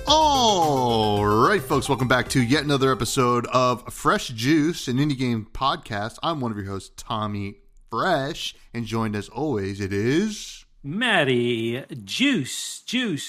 All right, folks, welcome back to yet another episode of Fresh Juice, an indie game podcast. I'm one of your hosts, Tommy Fresh, and joined as always, it is... Maddie. Juice.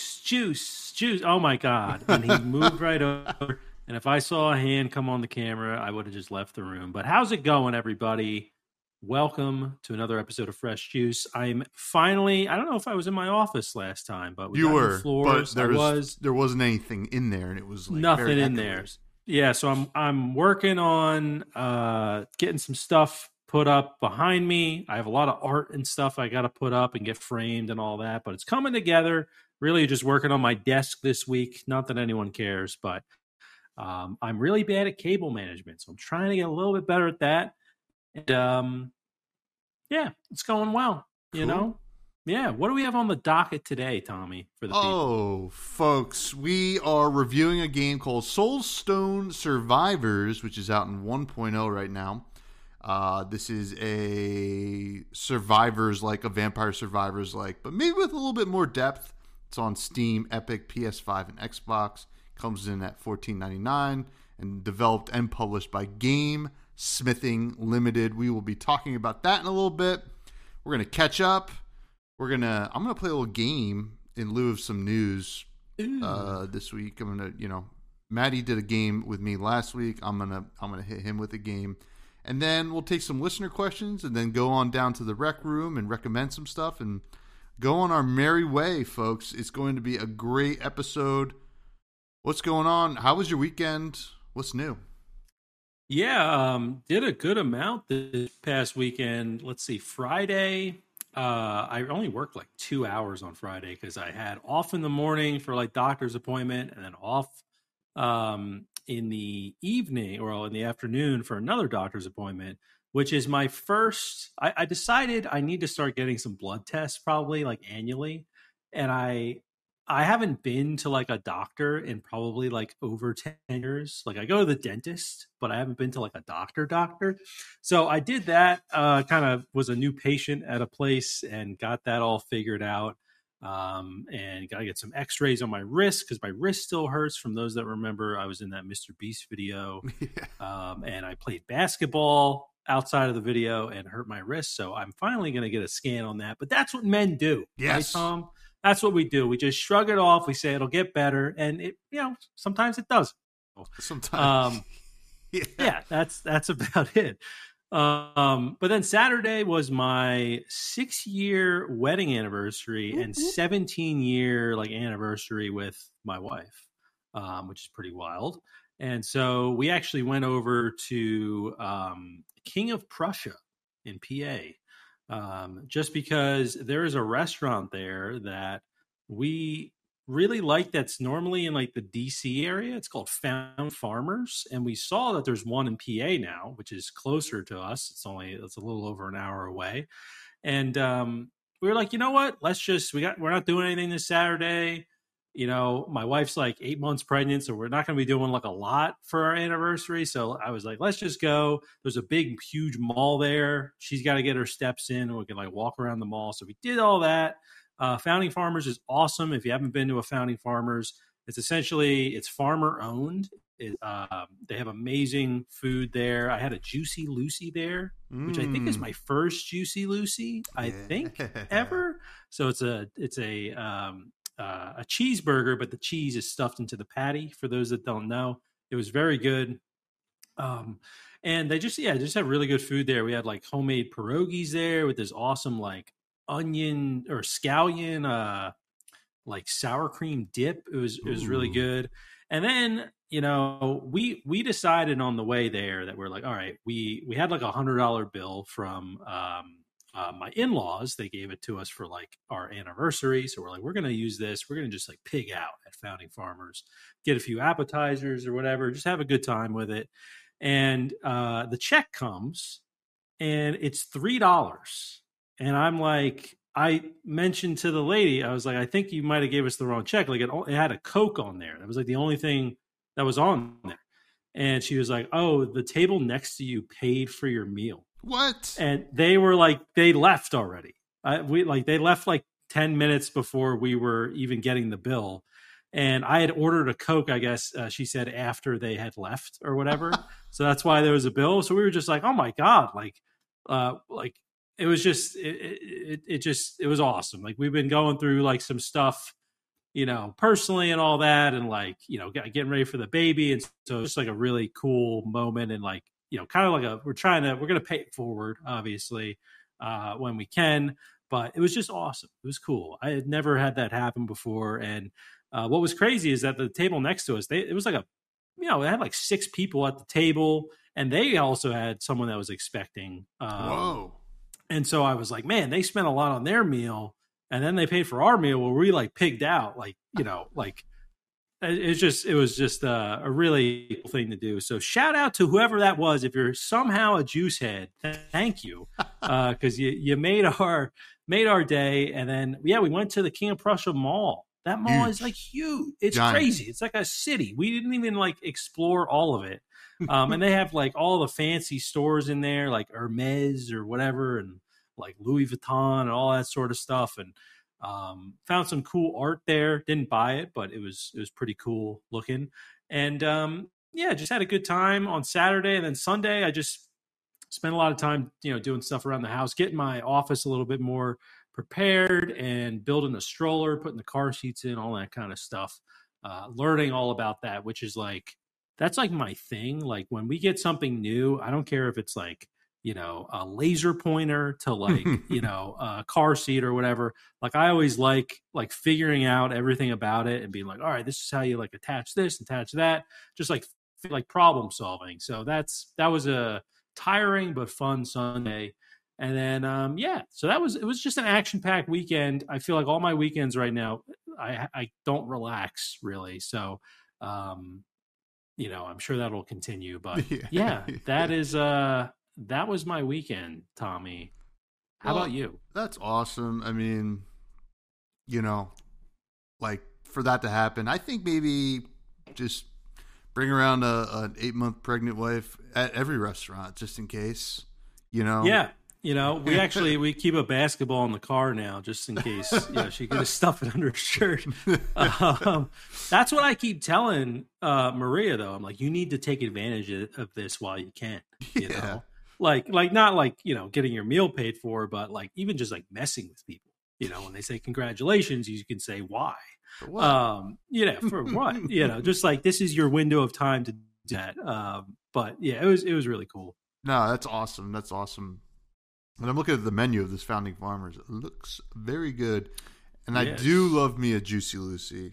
Oh my God. And he moved right over. And if I saw a hand come on the camera, I would have just left the room. But how's it going, everybody? Welcome to another episode of Fresh Juice. I'm finally, I don't know if I was in my office last time, but we you got were, new floors. but there wasn't anything in there, and it was like nothing very in there. Yeah, so I'm working on getting some stuff put up behind me. I have a lot of art and stuff I got to put up and get framed and all that, but it's coming together. Really just working on my desk this week. Not that anyone cares, but I'm really bad at cable management, so I'm trying to get a little bit better at that. And yeah, it's going well. Cool. You know? Yeah. What do we have on the docket today, Tommy, for the people? Folks, we are reviewing a game called Soulstone Survivors, which is out in 1.0 right now. This is a Survivors-like, a Vampire Survivors-like, but maybe with a little bit more depth. It's on Steam, Epic, PS5, and Xbox. Comes in at $14.99 and developed and published by Game Smithing Limited. We will be talking about that in a little bit. We're going to catch up. I'm going to play a little game in lieu of some news this week. I'm going to, Maddie did a game with me last week. I'm going to hit him with a game. And then we'll take some listener questions and then go on down to the rec room and recommend some stuff and go on our merry way, folks. It's going to be a great episode. What's going on? How was your weekend? What's new? Yeah, did a good amount this past weekend. Let's see, Friday, I only worked like 2 hours on Friday because I had off in the morning for like doctor's appointment and then off in the evening or in the afternoon for another doctor's appointment, which is my first. I decided I need to start getting some blood tests probably like annually. And I haven't been to like a doctor in probably like over 10 years. Like I go to the dentist, but I haven't been to like a doctor. So I did that, kind of was a new patient at a place and got that all figured out. And got to get some x-rays on my wrist because my wrist still hurts. From those that remember, I was in that Mr. Beast video. And I played basketball outside of the video and hurt my wrist. So I'm finally going to get a scan on that. But that's what men do. Yes. Right, Tom? That's what we do. We just shrug it off. We say it'll get better, and it, sometimes it doesn't. Sometimes, yeah, that's about it. But then Saturday was my 6-year wedding anniversary and 17-year like anniversary with my wife, which is pretty wild. And so we actually went over to King of Prussia in PA. Just because there is a restaurant there that we really like that's normally in like the DC area. It's called Found Farmers. And we saw that there's one in PA now, which is closer to us. It's a little over an hour away. And we were like, you know what? We're not doing anything this Saturday. My wife's like 8 months pregnant, so we're not going to be doing like a lot for our anniversary. So I was like, let's just go. There's a big, huge mall there. She's got to get her steps in, and we can like walk around the mall. So we did all that. Founding Farmers is awesome. If you haven't been to a Founding Farmers, it's farmer owned. They have amazing food there. I had a Juicy Lucy there, which I think is my first Juicy Lucy, I think, ever. So it's a cheeseburger, but the cheese is stuffed into the patty. For those that don't know, it was very good. And they just have really good food there. We had like homemade pierogies there with this awesome like onion or scallion, like sour cream dip. It was really good. And then, we decided on the way there that we're like, all right, we had like $100 bill from, my in-laws. They gave it to us for like our anniversary. So we're like, we're going to use this. We're going to just like pig out at Founding Farmers, get a few appetizers or whatever, just have a good time with it. And the check comes and it's $3. And I'm like, I mentioned to the lady, I was like, I think you might have gave us the wrong check. Like it had a Coke on there. That was like the only thing that was on there. And she was like, oh, the table next to you paid for your meal. What? And they were like, they left already. They left like 10 minutes before we were even getting the bill. And I had ordered a Coke, I guess she said, after they had left or whatever. So that's why there was a bill. So we were just like, oh my God, like it was just, it was awesome. Like we've been going through like some stuff, personally and all that. And like, getting ready for the baby. And so it's like a really cool moment. And like, kind of like we're going to pay it forward, obviously, when we can, but it was just awesome. It was cool. I had never had that happen before. And what was crazy is that the table next to us, it was like they had like 6 people at the table, and they also had someone that was expecting. Whoa. And so I was like, man, they spent a lot on their meal, and then they paid for our meal where we like pigged out, like, like it was just a really cool thing to do. So shout out to whoever that was. If you're somehow a juice head, thank you. Cause you made our day. And then, we went to the King of Prussia Mall. That mall is like huge. It's giant. Crazy. It's like a city. We didn't even like explore all of it. And they have like all the fancy stores in there, like Hermes or whatever, and like Louis Vuitton and all that sort of stuff. And found some cool art there. Didn't buy it, but it was pretty cool looking. And just had a good time on Saturday. And then Sunday, I just spent a lot of time, doing stuff around the house, getting my office a little bit more prepared and building a stroller, putting the car seats in, all that kind of stuff. Learning all about that, which is like, that's like my thing. Like when we get something new, I don't care if it's like, a laser pointer to like, a car seat or whatever. Like I always like figuring out everything about it and being like, all right, this is how you like attach this, attach that, just like problem solving. So that was a tiring but fun Sunday. And then, so it was just an action-packed weekend. I feel like all my weekends right now, I don't relax really. So, I'm sure that'll continue, but that was my weekend, Tommy. How about you? That's awesome. I mean, like for that to happen, I think maybe just bring around an 8-month pregnant wife at every restaurant, just in case, Yeah. We keep a basketball in the car now, just in case, she could stuff it under her shirt. That's what I keep telling Maria, though. I'm like, you need to take advantage of this while you can, you know? Like not like, getting your meal paid for, but like even just like messing with people, when they say congratulations, you can say why. For what? For what? Just like this is your window of time to do that. But yeah, it was really cool. No, that's awesome. That's awesome. And I'm looking at the menu of this Founding Farmers. It looks very good. And I do love me a Juicy Lucy.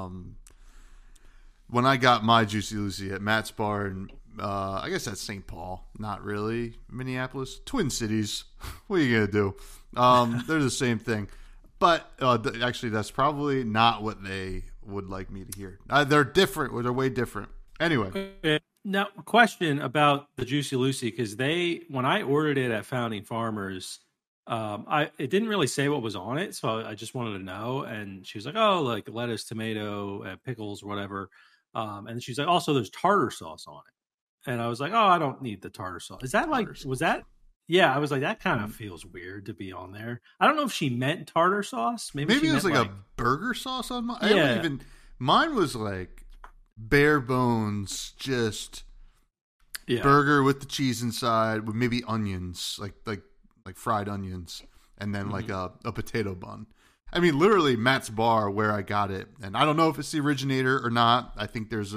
When I got my Juicy Lucy at Matt's Bar, and I guess that's St. Paul, not really Minneapolis, Twin Cities. What are you going to do? They're the same thing. But actually, that's probably not what they would like me to hear. They're different, or they're way different. Anyway. Now, question about the Juicy Lucy, because when I ordered it at Founding Farmers, it didn't really say what was on it, so I just wanted to know. And she was like, "Oh, like lettuce, tomato, pickles, or whatever." And she's like, "Also, there's tartar sauce on it." And I was like, "Oh, I don't need the tartar sauce." Is that like was that? Yeah, I was like, that kind of feels weird to be on there. I don't know if she meant tartar sauce. Maybe it was like a burger sauce on mine. Yeah. Mine was like bare bones, just burger with the cheese inside, with maybe onions, like fried onions, and then like a potato bun. I mean, literally Matt's Bar where I got it, and I don't know if it's the originator or not. I think there's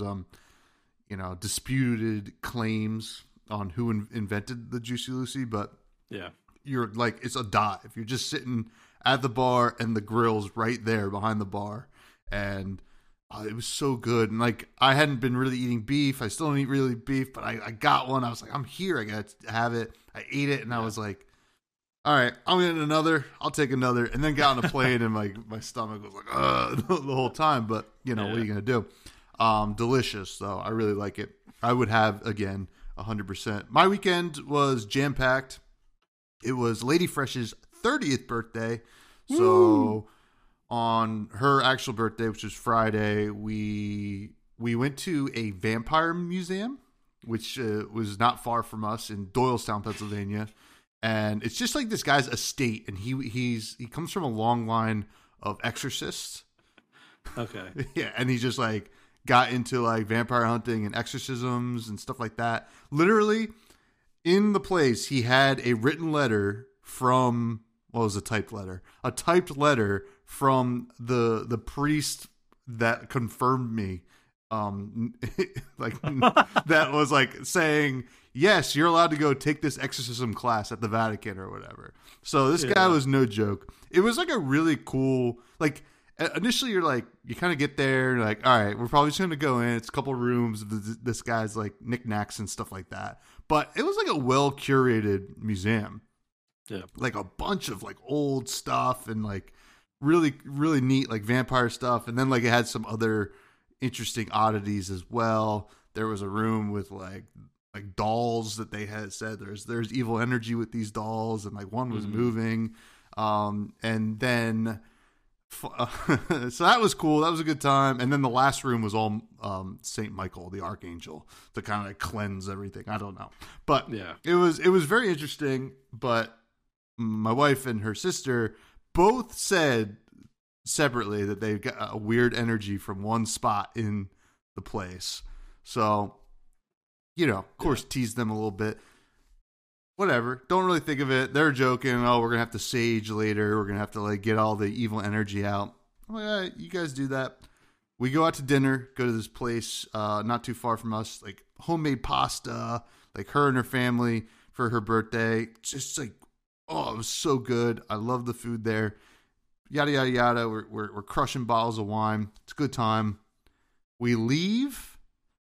disputed claims on who invented the Juicy Lucy, but you're like, it's a dive. You're just sitting at the bar, and the grill's right there behind the bar, and it was so good. And like, I hadn't been really eating beef. I still don't eat really beef, but I got one. I was like, I'm here. I got to have it. I ate it, and I was like, all right, I'm getting another. I'll take another. And then got on a plane, and my stomach was like, the whole time. But, what are you going to do? Delicious, though. I really like it. I would have, again, 100%. My weekend was jam-packed. It was Lady Fresh's 30th birthday. So on her actual birthday, which was Friday, we went to a vampire museum, which was not far from us in Doylestown, Pennsylvania. And it's just like this guy's estate, and he comes from a long line of exorcists. Okay. Yeah, and he just like got into like vampire hunting and exorcisms and stuff like that. Literally, in the place, he had a written letter from what was a typed letter? A typed letter from the priest that confirmed me. Like that was like saying, yes, you're allowed to go take this exorcism class at the Vatican or whatever. So this guy was no joke. It was like a really cool, like initially you're like, you kind of get there and you're like, all right, we're probably just going to go in. It's a couple rooms of this guy's like knickknacks and stuff like that. But it was like a well curated museum. Yeah. Like a bunch of like old stuff and like really, really neat like vampire stuff. And then like it had some other interesting oddities as well. There was a room with like dolls that they had said there's evil energy with these dolls, and like one was moving. And then so that was cool. That was a good time. And then the last room was all Saint Michael, the archangel, to kind of like cleanse everything. I don't know, but yeah, it was very interesting. But my wife and her sister both said separately that they got a weird energy from one spot in the place. So, you know, of course, tease them a little bit. Whatever. Don't really think of it. They're joking. Oh, we're going to have to sage later. We're going to have to like get all the evil energy out. I'm like, all right, you guys do that. We go out to dinner, go to this place not too far from us, like homemade pasta, like her and her family for her birthday. Just like, oh, it was so good. I love the food there. Yada, yada, yada. We're crushing bottles of wine. It's a good time. We leave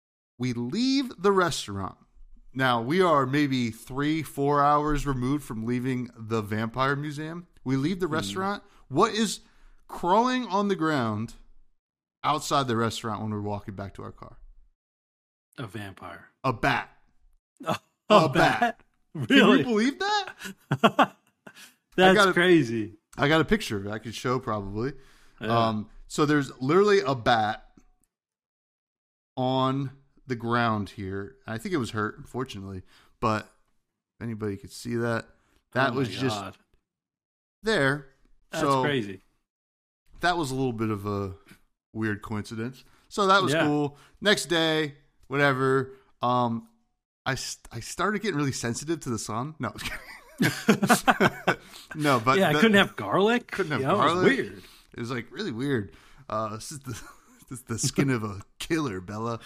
the restaurant. Now, we are maybe 3-4 hours removed from leaving the Vampire Museum. We leave the restaurant. What is crawling on the ground outside the restaurant when we're walking back to our car? A vampire. A bat. A bat? Really? Can you believe that? That's crazy. I got a picture of it. I could show probably. Yeah. So there's literally a bat on the ground here. I think it was hurt, unfortunately. But if anybody could see that, that was just there. That's crazy. That was a little bit of a weird coincidence. So that was cool. Next day, whatever. I started getting really sensitive to the sun. No, I was kidding. No, but I couldn't have garlic. Couldn't have garlic. garlic. It was weird. It was like really weird. This is the skin of a killer, Bella.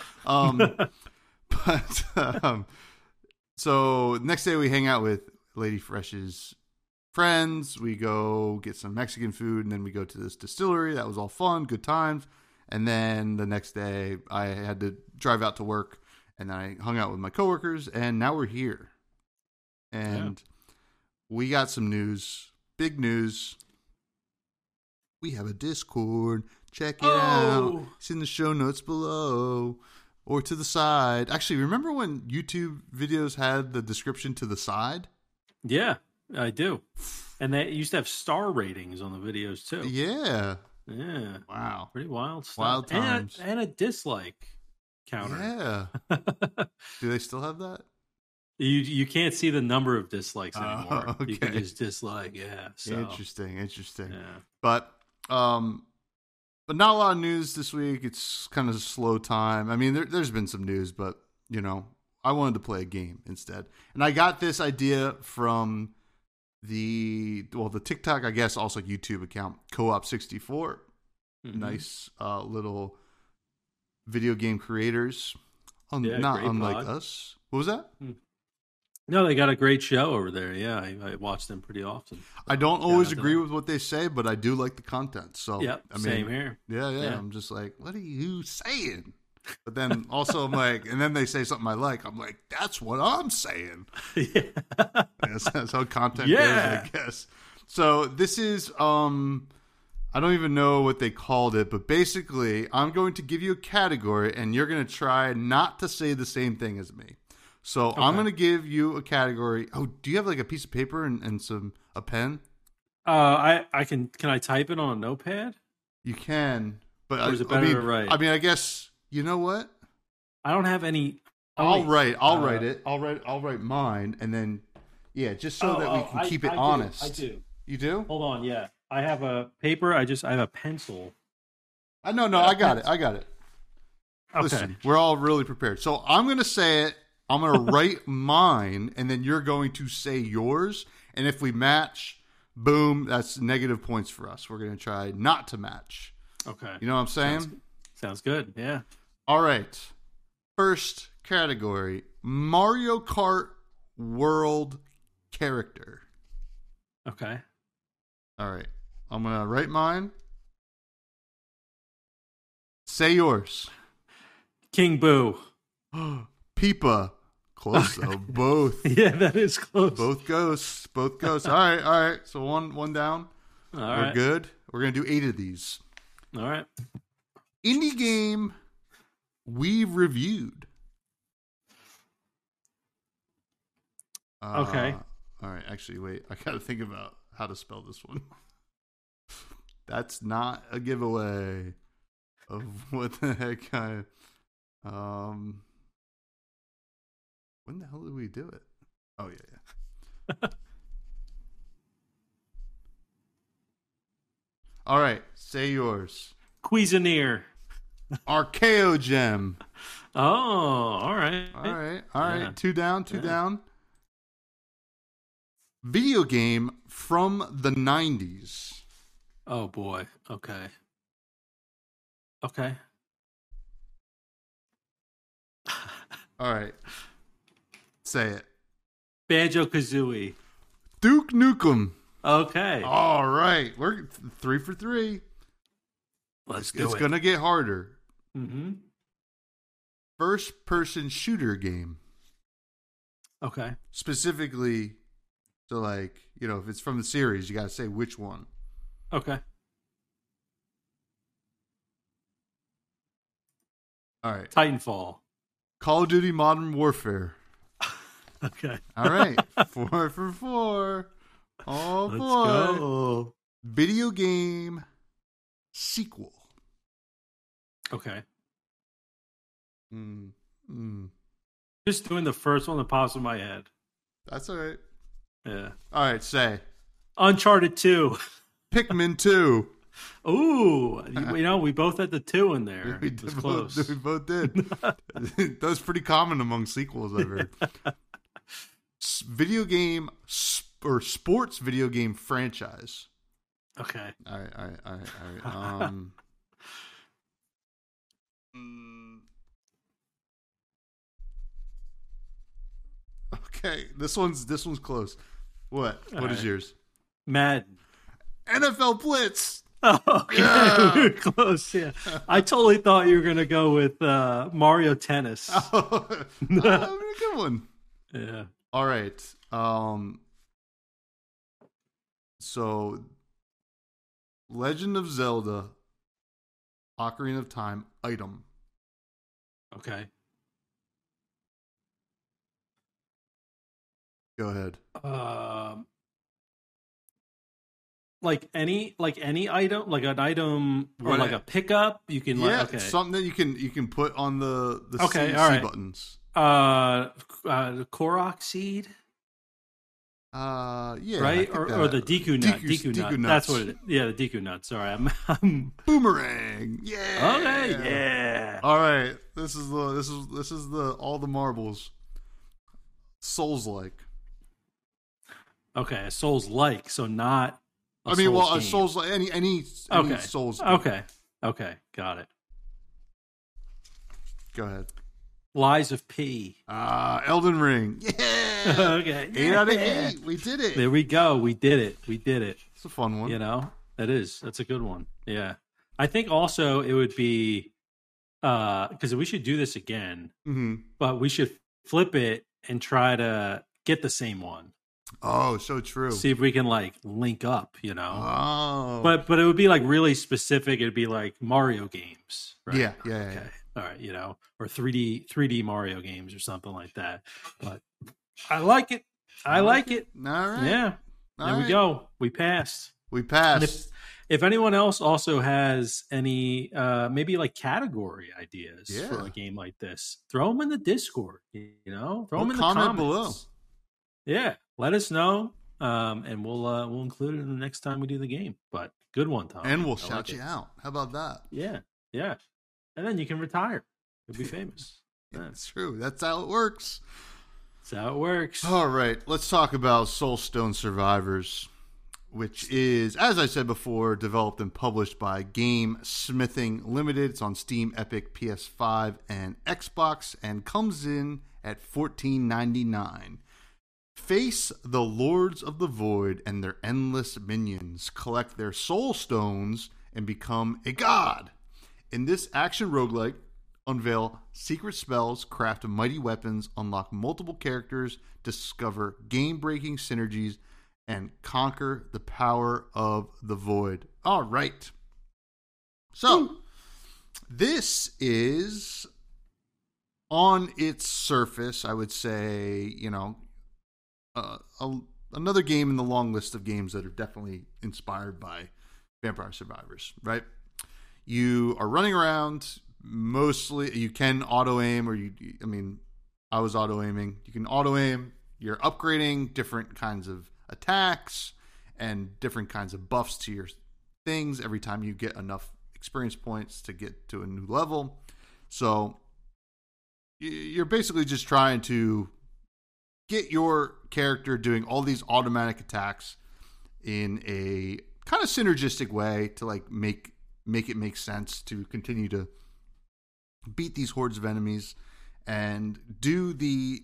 So next day we hang out with Lady Fresh's friends. We go get some Mexican food, and then we go to this distillery. That was all fun, good times. And then the next day I had to drive out to work, and I hung out with my coworkers, and now we're here. And we got some news, big news. We have a Discord. Check it out. It's in the show notes below or to the side. Actually, remember when YouTube videos had the description to the side? Yeah, I do. And they used to have star ratings on the videos too. Yeah. Yeah. Wow. Pretty wild stuff. Wild times. And a dislike counter. Yeah. Do they still have that? You can't see the number of dislikes anymore. Okay. You can just dislike. Yeah. So. Interesting. Yeah. But not a lot of news this week. It's kind of a slow time. I mean, there's been some news, but, you know, I wanted to play a game instead. And I got this idea from the TikTok, I guess, also YouTube account, Co-op64. Mm-hmm. Nice little video game creators. Not unlike us. What was that? No, they got a great show over there. Yeah, I watch them pretty often. I don't always agree with what they say, but I do like the content. So same here. Yeah. I'm just like, what are you saying? But then also I'm like, and then they say something I like. I'm like, that's what I'm saying. Yeah. That's how content goes, I guess. So this is, I don't even know what they called it, but basically I'm going to give you a category and you're going to try not to say the same thing as me. So I'm going to give you a category. Oh, do you have like a piece of paper and a pen? I can I type it on a notepad? You can, but or is it better to write? I mean, I guess you know what? I don't have any. I'll write it. I'll write mine, and then just so that we can keep it honest. I do. You do? Hold on. Yeah, I have a paper. I have a pencil. No, I got it. Okay. Listen, we're all really prepared. So I'm going to say it. I'm going to write mine, and then you're going to say yours. And if we match, boom, that's negative points for us. We're going to try not to match. Okay. You know what I'm saying? Sounds good. Yeah. All right. First category, Mario Kart World character. Okay. All right. I'm going to write mine. Say yours. King Boo. Peepa. Close though. Both. Yeah, that is close. Both ghosts. All right. So one down. We're good. We're gonna do 8 of these. All right. Indie game we've reviewed. Okay. All right. Actually, wait. I gotta think about how to spell this one. That's not a giveaway of what the heck when the hell did we do it? Oh yeah. All right, say yours. Cuisinart. Archaeo Gem. Oh, all right. Yeah. 2 down, 2 down. Video game from the 90s. Oh boy. Okay. All right. Say it. Banjo-Kazooie. Duke Nukem. Okay. All right. We're 3 for 3. Let's do it. It's going to get harder. Mm-hmm. First person shooter game. Okay. Specifically, so like, if it's from the series, you got to say which one. Okay. All right. Titanfall. Call of Duty Modern Warfare. Okay. All right. 4 for 4. Oh, Let's boy. go. Video game sequel. Okay. Just doing the first one that pops in my head. That's all right. Yeah. All right, say. Uncharted 2. Pikmin 2. Ooh, we both had the 2 in there. We both did. That was pretty common among sequels I've heard. Video game or sports video game franchise. Okay. All right. Okay, this one's close. What is yours? Madden. NFL Blitz. Oh, okay. Yeah. We were close. Yeah, I totally thought you were gonna go with Mario Tennis. Oh, a good one. Yeah. All right. So, Legend of Zelda, Ocarina of Time item. Okay. Go ahead. Like any item, like an item or like a pickup, you can something that you can put on the C buttons. The Korok seed. Yeah, right, or the Deku nut. Deku nut. That's what it is. Yeah, the Deku nut. Sorry, I'm Boomerang. Yeah. Okay. Yeah. All right. This is the all the marbles. Souls-like. Okay, Souls-like, so not. A Souls any Souls. Game. Okay, got it. Go ahead. Lies of P. Elden Ring. Yeah. Okay. 8 out of 8. We did it. There we go. We did it. It's a fun one. That's a good one. Yeah. I think also it would be because we should do this again, but we should flip it and try to get the same one. Oh, so true. See if we can link up, Oh. But it would be really specific. It'd be like Mario games. Right? Yeah. Okay. All right, or 3D Mario games or something like that. But I like it. All right. Yeah. There we go. We passed. And if anyone else also has any maybe category ideas for a game like this, throw them in the Discord. Throw them in the comments below. Yeah, let us know, and we'll include it in the next time we do the game. But good one, Tom. And we'll shout you out. How about that? Yeah. Yeah. And then you can retire. You'll be famous. That's true. That's how it works. That's how it works. All right. Let's talk about Soulstone Survivors, which is, as I said before, developed and published by Game Smithing Limited. It's on Steam, Epic, PS5, and Xbox, and comes in at $14.99. Face the Lords of the Void and their endless minions, collect their soul stones, and become a god. In this action roguelike, unveil secret spells, craft mighty weapons, unlock multiple characters, discover game-breaking synergies, and conquer the power of the void. All right. So, this is, on its surface, I would say, another game in the long list of games that are definitely inspired by Vampire Survivors, right? You are running around, mostly, you can auto-aim, I was auto-aiming. You can auto-aim, you're upgrading different kinds of attacks and different kinds of buffs to your things every time you get enough experience points to get to a new level. So you're basically just trying to get your character doing all these automatic attacks in a kind of synergistic way to like make it make sense to continue to beat these hordes of enemies and do the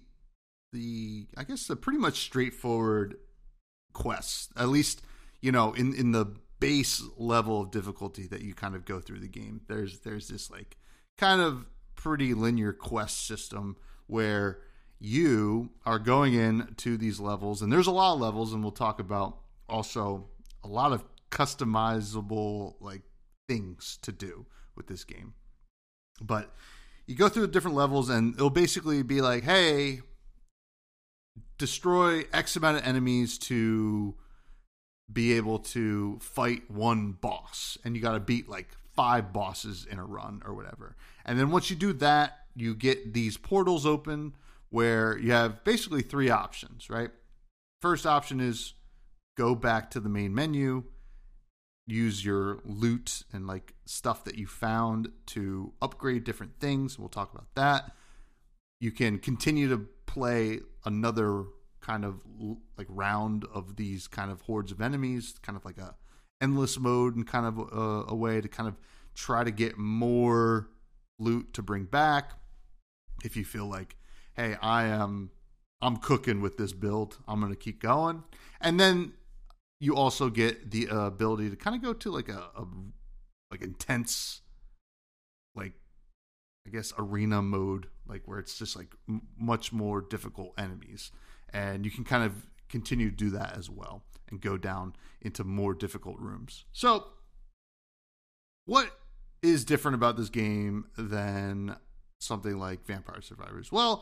I guess the pretty much straightforward quests, at least, in the base level of difficulty that you kind of go through the game. There's this like kind of pretty linear quest system where you are going into these levels, and there's a lot of levels, and we'll talk about also a lot of customizable like things to do with this game. But you go through the different levels, and it'll basically be like, hey, destroy X amount of enemies to be able to fight one boss. And you got to beat like 5 bosses in a run or whatever. And then once you do that, you get these portals open where you have basically 3 options, right? First option is go back to the main menu, use your loot and like stuff that you found to upgrade different things. We'll talk about that. You can continue to play another kind of like round of these kind of hordes of enemies, kind of like a endless mode, and kind of a way to kind of try to get more loot to bring back. If you feel like, hey, I'm cooking with this build, I'm going to keep going. And then you also get the ability to kind of go to like a like intense, like, I guess, arena mode, like where it's just like much more difficult enemies. And you can kind of continue to do that as well and go down into more difficult rooms. So what is different about this game than something like Vampire Survivors? Well,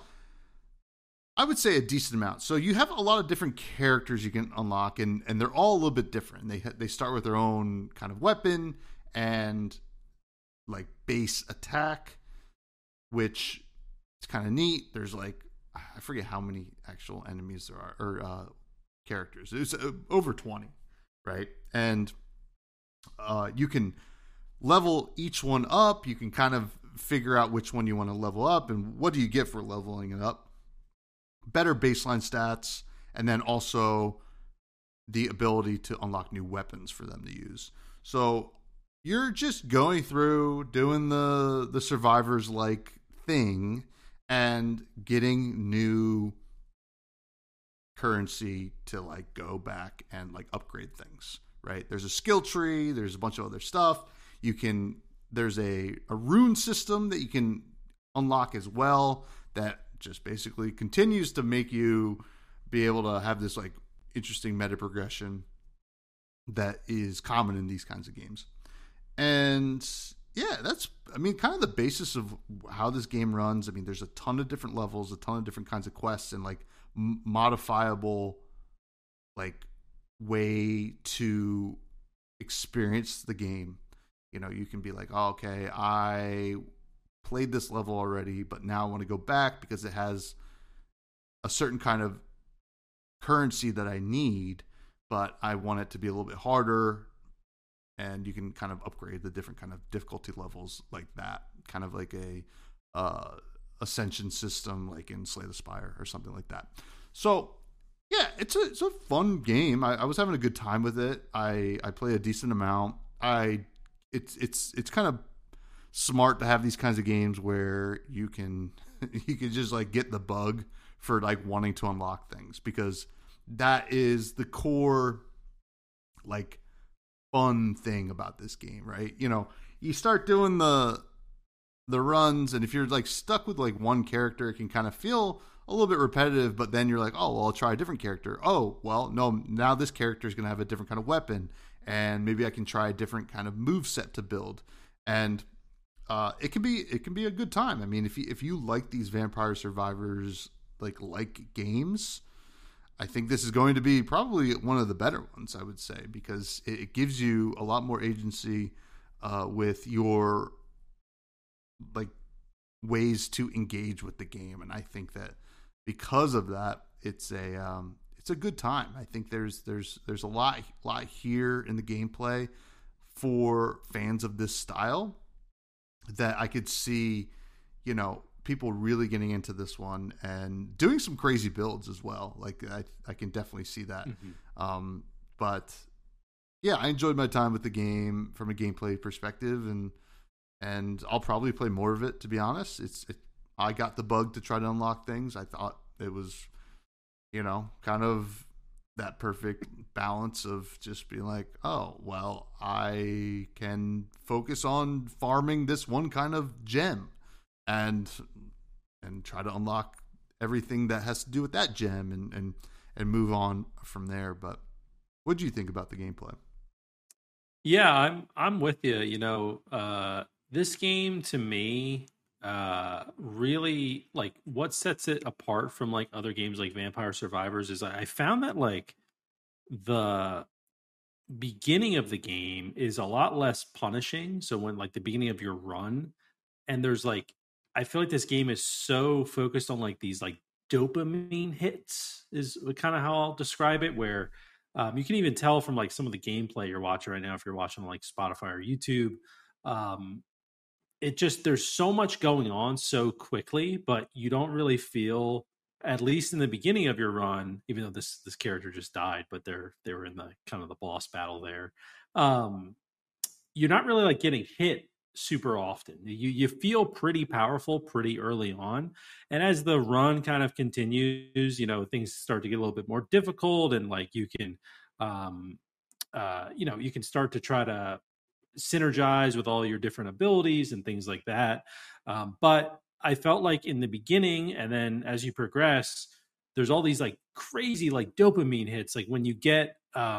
I would say a decent amount. So you have a lot of different characters you can unlock, and they're all a little bit different. They start with their own kind of weapon and like base attack, which is kind of neat. There's like, I forget how many actual enemies there are, or characters. It's over 20, right? And you can level each one up. You can kind of figure out which one you want to level up and what do you get for leveling it up. Better baseline stats, and then also the ability to unlock new weapons for them to use. So you're just going through doing the survivors like thing and getting new currency to like go back and like upgrade things, right? There's a skill tree, there's a bunch of other stuff. There's a rune system that you can unlock as well that just basically continues to make you be able to have this like interesting meta progression that is common in these kinds of games. And yeah, that's, kind of the basis of how this game runs. There's a ton of different levels, a ton of different kinds of quests, and like modifiable like way to experience the game. You can be like, oh, okay, I played this level already, but now I want to go back because it has a certain kind of currency that I need, but I want it to be a little bit harder and you can kind of upgrade the different kind of difficulty levels like that, kind of like a ascension system like in Slay the Spire or something like that. So yeah, it's a fun game. I was having a good time with it. I play a decent amount. It's kind of smart to have these kinds of games where you can you can just like get the bug for like wanting to unlock things, because that is the core like fun thing about this game, right? You know, you start doing the runs, and if you're like stuck with like one character, it can kind of feel a little bit repetitive, but then you're like, oh well, I'll try a different character. Oh well, no, now this character is going to have a different kind of weapon, and maybe I can try a different kind of move set to build. And it can be a good time. I mean, if you like these Vampire Survivors like games, I think this is going to be probably one of the better ones, I would say, because it gives you a lot more agency with your like ways to engage with the game. And I think that because of that, it's a good time. I think there's a lot here in the gameplay for fans of this style that I could see, you know, people really getting into this one and doing some crazy builds as well. Like I can definitely see that. Mm-hmm. But yeah, I enjoyed my time with the game from a gameplay perspective, and I'll probably play more of it, to be honest. I got the bug to try to unlock things. I thought it was, you know, kind of that perfect balance of just being like, oh, well, I can focus on farming this one kind of gem and try to unlock everything that has to do with that gem and move on from there. But what do you think about the gameplay? Yeah, I'm with you. You know, this game to me, really like what sets it apart from like other games like Vampire Survivors is I found that like the beginning of the game is a lot less punishing. So when like the beginning of your run, and there's like, I feel like this game is so focused on like these like dopamine hits is kind of how I'll describe it, where you can even tell from like some of the gameplay you're watching right now, if you're watching like Spotify or YouTube. um it just, there's so much going on so quickly, but you don't really feel, at least in the beginning of your run, even though this character just died, but they were in the kind of the boss battle there. um you're not really like getting hit super often. You feel pretty powerful pretty early on, and as the run kind of continues, you know, things start to get a little bit more difficult, and like you can um you know, you can start to try to synergize with all your different abilities and things like that. But I felt like in the beginning, and then as you progress, there's all these like crazy like dopamine hits. Like when you get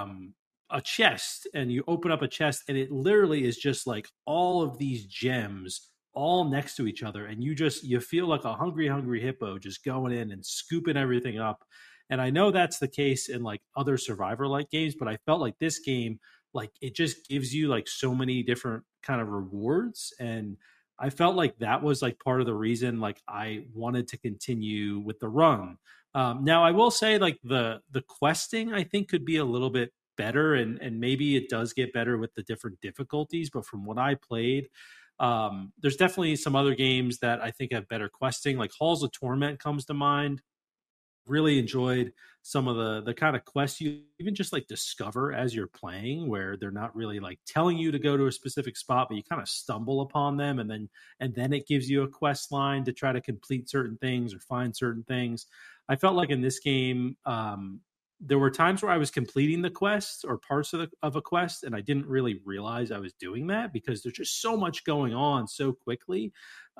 a chest and you open up a chest, and it literally is just like all of these gems all next to each other, and you feel like a hungry hippo just going in and scooping everything up. And I know that's the case in like other survivor like games, but I felt like this game, like it just gives you like so many different kind of rewards, and I felt like that was like part of the reason like I wanted to continue with the run. Now I will say like the questing I think could be a little bit better, and maybe it does get better with the different difficulties, but from what I played, there's definitely some other games that I think have better questing. Like Halls of Torment comes to mind. Really enjoyed some of the kind of quests you even just like discover as you're playing, where they're not really like telling you to go to a specific spot, but you kind of stumble upon them, and then it gives you a quest line to try to complete certain things or find certain things. I felt like in this game, there were times where I was completing the quest or parts of a quest, and I didn't really realize I was doing that because there's just so much going on so quickly,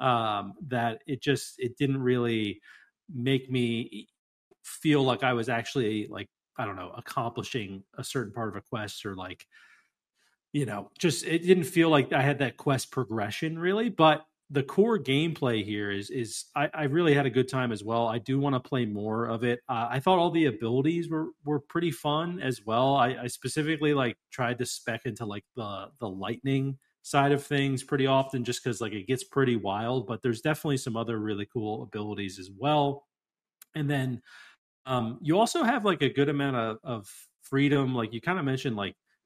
that it didn't really make me feel like I was actually like, I don't know, accomplishing a certain part of a quest, or like, you know, just it didn't feel like I had that quest progression really. But the core gameplay here is I really had a good time as well. I do want to play more of it. I thought all the abilities were pretty fun as well. I specifically like tried to spec into like the lightning side of things pretty often, just because like it gets pretty wild. But there's definitely some other really cool abilities as well. And then you also have like a good amount of freedom. Like you kind of mentioned, like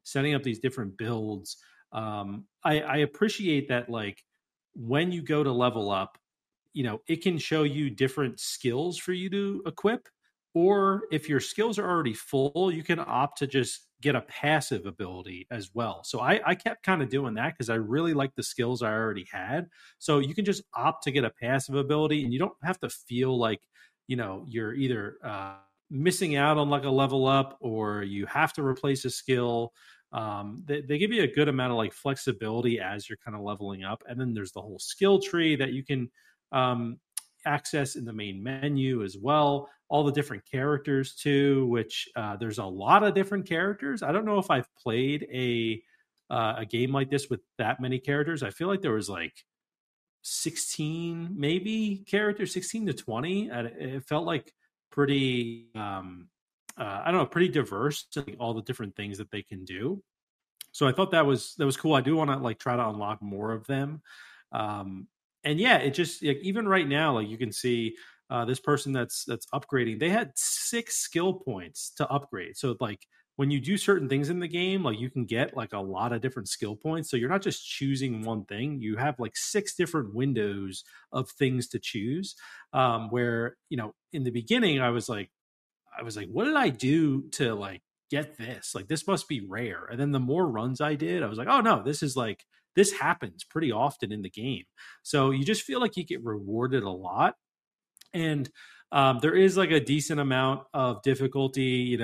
setting up these different builds. I appreciate that, like, when you go to level up, it can show you different skills for you to equip. Or if your skills are already full, you can opt to just get a passive ability as well. So I kept kind of doing that because I really liked the skills I already had. So you can just opt to get a passive ability, and you don't have to feel like, you're either missing out on like a level up, or you have to replace a skill. They give you a good amount of like flexibility as you're kind of leveling up. And then there's the whole skill tree that you can access in the main menu as well. All the different characters too, which there's a lot of different characters. I don't know if I've played a game like this with that many characters. I feel like there was like 16 maybe characters, 16 to 20. And it felt like pretty I don't know, pretty diverse to like all the different things that they can do. So I thought that was cool. I do want to like try to unlock more of them. And yeah, it just like, even right now, like you can see this person that's upgrading, they had 6 skill points to upgrade. So like when you do certain things in the game, like you can get like a lot of different skill points. So you're not just choosing one thing. You have like 6 different windows of things to choose. Where, in the beginning, I was like, what did I do to like get this? Like, this must be rare. And then the more runs I did, I was like, oh no, this happens pretty often in the game. So you just feel like you get rewarded a lot. And there is like a decent amount of difficulty,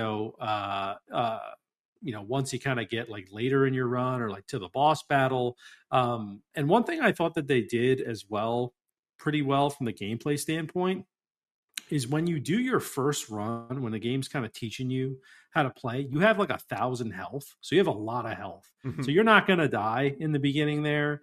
once you kind of get like later in your run or like to the boss battle. And one thing I thought that they did as well, pretty well from the gameplay standpoint, is when you do your first run, when the game's kind of teaching you how to play, you have like 1,000 health. So you have a lot of health. Mm-hmm. So you're not going to die in the beginning there.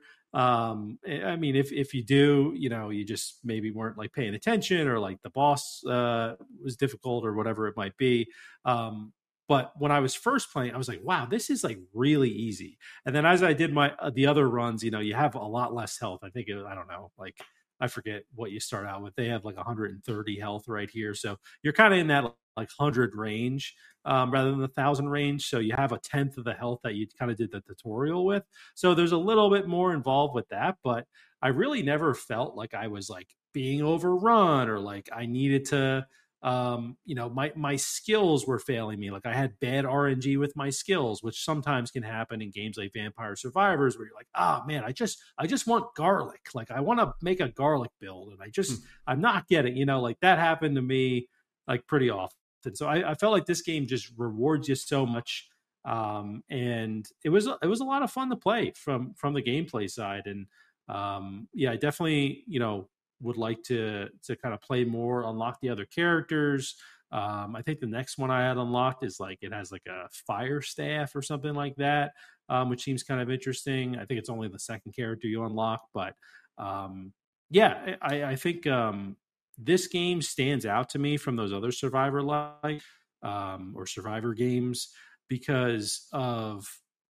I mean, if you do, you just maybe weren't like paying attention, or like the boss was difficult or whatever it might be. But when I was first playing, I was like, wow, this is like really easy. And then as I did the other runs, you have a lot less health. I think I don't know, like, I forget what you start out with. They have like 130 health right here. So you're kind of in that like 100 range rather than the 1,000 range. So you have a tenth of the health that you kind of did the tutorial with. So there's a little bit more involved with that. But I really never felt like I was like being overrun, or like I needed to, my skills were failing me. Like I had bad RNG with my skills, which sometimes can happen in games like Vampire Survivors, where you're like, oh man, I just want garlic. Like I want to make a garlic build, and I'm not getting, like that happened to me like pretty often. So I felt like this game just rewards you so much. And it was a lot of fun to play from the gameplay side. And yeah, I definitely, would like to kind of play more, unlock the other characters. I think the next one I had unlocked is like, it has like a fire staff or something like that, which seems kind of interesting. I think it's only the second character you unlock, but yeah, I think this game stands out to me from those other Survivor or Survivor games because of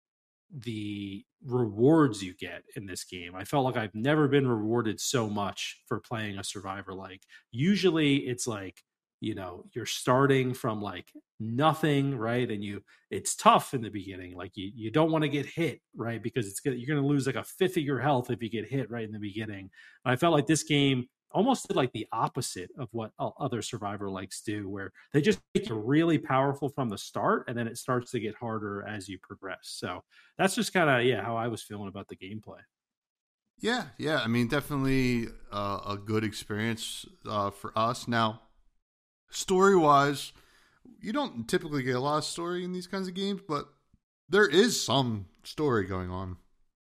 the rewards you get in this game. I felt like I've never been rewarded so much for playing a Survivor. Like usually it's like, you're starting from like nothing, right? And it's tough in the beginning. Like you don't want to get hit, right? Because you're going to lose like a fifth of your health if you get hit right in the beginning. And I felt like this game almost did like the opposite of what other Survivor likes do, where they just make you really powerful from the start, and then it starts to get harder as you progress. So that's just kind of, how I was feeling about the gameplay. Yeah. I mean, definitely a good experience for us. Now, story-wise, you don't typically get a lot of story in these kinds of games, but there is some story going on.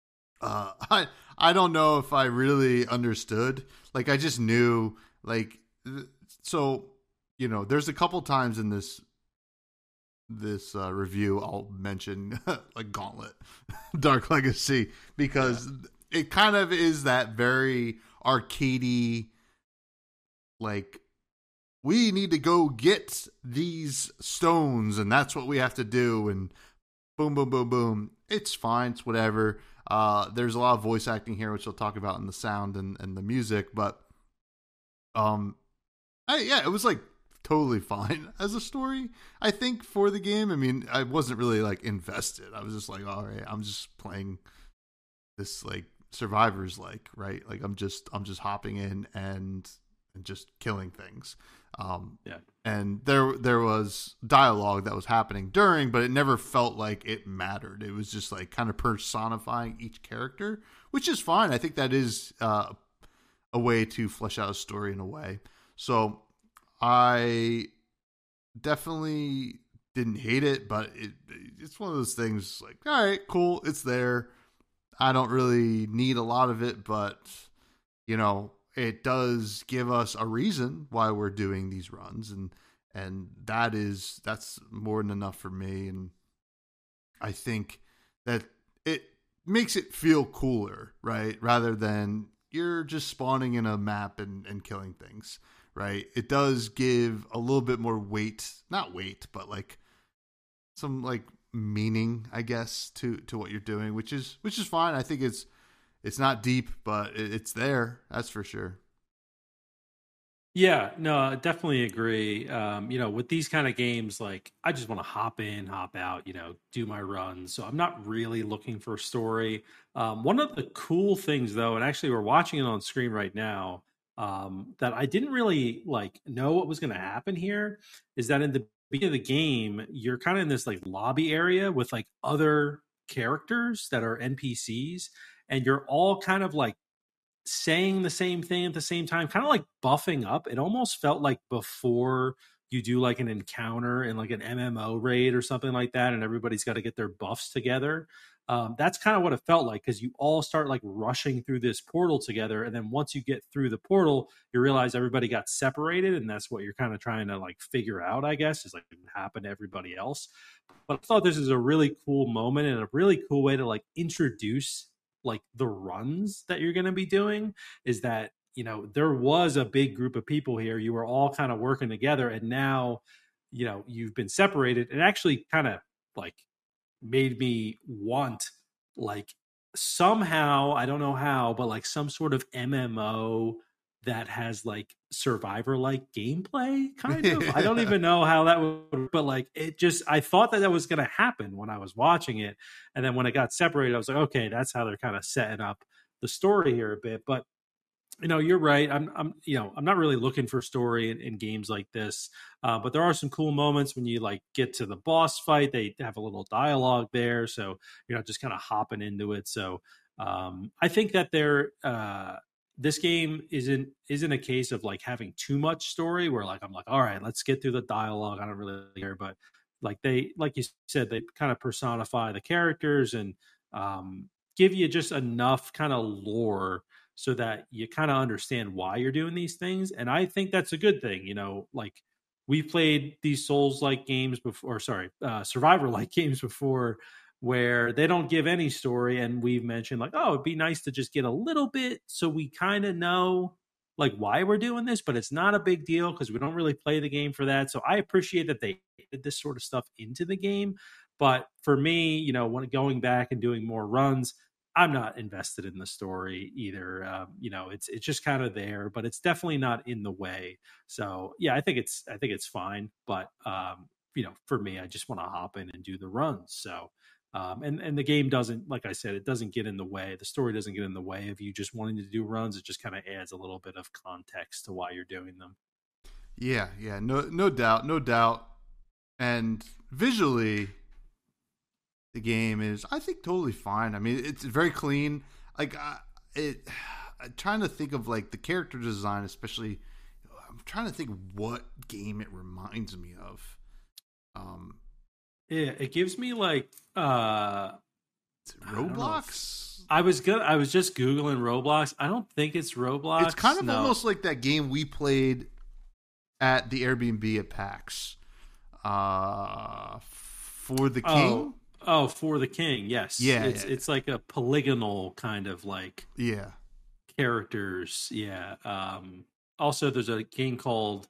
I don't know if I really understood. Like, I just knew, like, so, there's a couple times in this review I'll mention like Gauntlet, Dark Legacy, because it kind of is that very arcadey, like, we need to go get these stones and that's what we have to do, and boom, boom, boom, boom. It's fine. It's whatever. There's a lot of voice acting here, which we'll talk about in the sound and the music, but it was like totally fine as a story, I think, for the game. I mean, I wasn't really like invested. I was just like, all right, I'm just playing this like Survivors right? Like I'm just hopping in and just killing things. Yeah. And there was dialogue that was happening during, but it never felt like it mattered. It was just like kind of personifying each character, which is fine. I think that is a way to flesh out a story in a way. So I definitely didn't hate it, but it's one of those things like, all right, cool, it's there. I don't really need a lot of it, but you know, it does give us a reason why we're doing these runs, and that's more than enough for me. And I think that it makes it feel cooler, right? Rather than you're just spawning in a map and killing things, right? It does give a little bit more weight, not weight, but like some like meaning, I guess, to what you're doing, which is fine. I think it's not deep, but it's there. That's for sure. Yeah, no, I definitely agree. With these kind of games, like I just want to hop in, hop out, do my runs. So I'm not really looking for a story. One of the cool things, though, and actually we're watching it on screen right now, that I didn't really like know what was going to happen here, is that in the beginning of the game, you're kind of in this like lobby area with like other characters that are NPCs, and you're all kind of like saying the same thing at the same time, kind of like buffing up. It almost felt like before you do like an encounter in like an MMO raid or something like that, and everybody's got to get their buffs together. That's kind of what it felt like, because you all start like rushing through this portal together, and then once you get through the portal, you realize everybody got separated, and that's what you're kind of trying to like figure out, I guess, is like what happened to everybody else. But I thought this is a really cool moment and a really cool way to like introduce like the runs that you're going to be doing. Is that there was a big group of people here, you were all kind of working together, and now you've been separated. It actually kind of like made me want like somehow, I don't know how, but like some sort of MMO that has like survivor like gameplay, kind of. I don't even know how that would, but like it just, I thought that was going to happen when I was watching it, and then when it got separated, I was like, okay, that's how they're kind of setting up the story here a bit. But you're right. I'm not really looking for story in games like this, but there are some cool moments when you like get to the boss fight. They have a little dialogue there, so you're not just kind of hopping into it. So I think that this game isn't a case of like having too much story, where like I'm like, all right, let's get through the dialogue, I don't really care. But like you said, they kind of personify the characters and give you just enough kind of lore so that you kind of understand why you're doing these things. And I think that's a good thing. Like we've played these Souls like games before, Survivor like games before, where they don't give any story. And we've mentioned like, oh, it'd be nice to just get a little bit so we kind of know like why we're doing this, but it's not a big deal because we don't really play the game for that. So I appreciate that they did this sort of stuff into the game. But for me, when going back and doing more runs, I'm not invested in the story either. It's just kind of there, but it's definitely not in the way. So yeah, I think it's fine. But for me, I just want to hop in and do the runs. So and the game doesn't, like I said, it doesn't get in the way. The story doesn't get in the way of you just wanting to do runs. It just kind of adds a little bit of context to why you're doing them. Yeah, no doubt. And visually, the game is, I think, totally fine. I mean, it's very clean. Like I'm trying to think of like the character design, especially. I'm trying to think what game it reminds me of. Yeah, it gives me like Roblox. I was just googling Roblox. I don't think it's Roblox. It's kind of almost like that game we played at the Airbnb at PAX. For the King. Oh, For the King, yes. Yeah, it's like a polygonal kind of like characters. Yeah. Also, there's a game called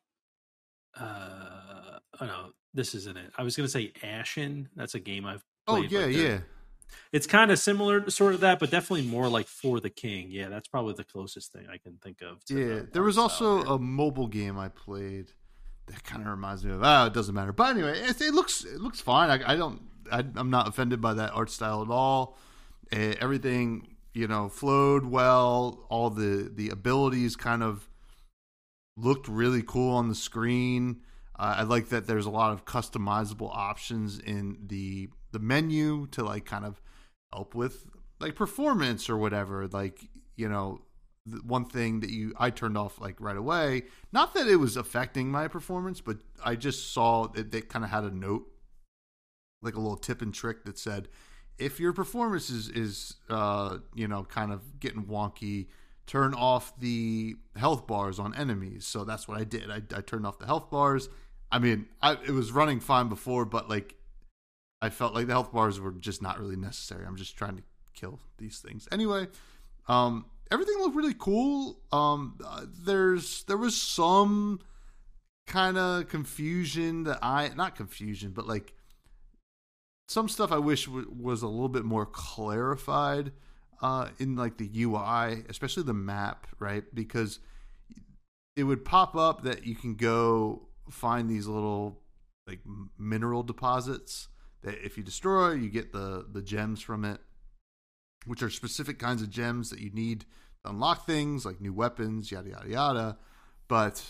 oh no, this isn't it. I was gonna say Ashen. That's a game I've played. Oh yeah. It's kind of similar to sort of that, but definitely more like For the King. Yeah, that's probably the closest thing I can think of. There was also a mobile game I played that kind of reminds me of, it doesn't matter. But anyway, it looks fine. I'm not offended by that art style at all. Everything, flowed well. All the abilities kind of looked really cool on the screen. I like that there's a lot of customizable options in the menu to like kind of help with like performance or whatever. Like, the one thing that I turned off like right away, not that it was affecting my performance, but I just saw that they kind of had a note, like a little tip and trick that said, if your performance is kind of getting wonky, turn off the health bars on enemies. So that's what I did. I turned off the health bars. I mean, it was running fine before, but like I felt like the health bars were just not really necessary. I'm just trying to kill these things. Anyway, everything looked really cool. There was some kind of confusion not confusion, but like some stuff I wish was a little bit more clarified in like the UI, especially the map, right? Because it would pop up that you can go find these little like mineral deposits that if you destroy, you get the gems from it, which are specific kinds of gems that you need to unlock things like new weapons, yada, yada, yada. But,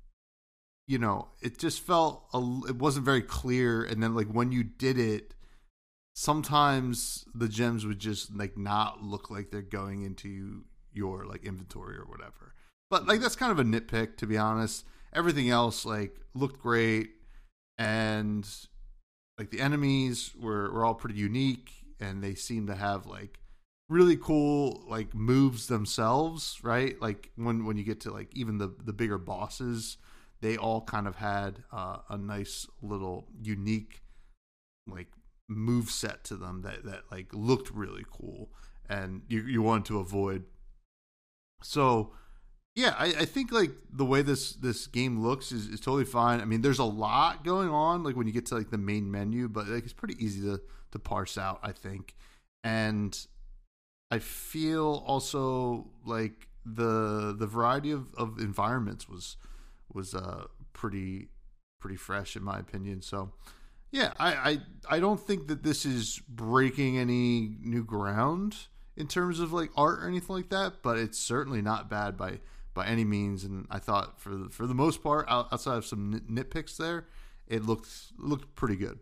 it just felt, it wasn't very clear. And then like when you did it, sometimes the gems would just like not look like they're going into your like inventory or whatever. But like that's kind of a nitpick, to be honest. Everything else like looked great, and like the enemies were all pretty unique, and they seem to have like really cool like moves themselves, right? Like when you get to like even the bigger bosses, they all kind of had a nice little unique like move set to them that like looked really cool, and you wanted to avoid. So yeah, I think like the way this game looks is totally fine. I mean, there's a lot going on like when you get to like the main menu, but like it's pretty easy to parse out, I think. And I feel also like the variety of environments was pretty fresh in my opinion. So yeah, I don't think that this is breaking any new ground in terms of like art or anything like that, but it's certainly not bad by any means. And I thought for the most part, outside of some nitpicks there, it looked pretty good.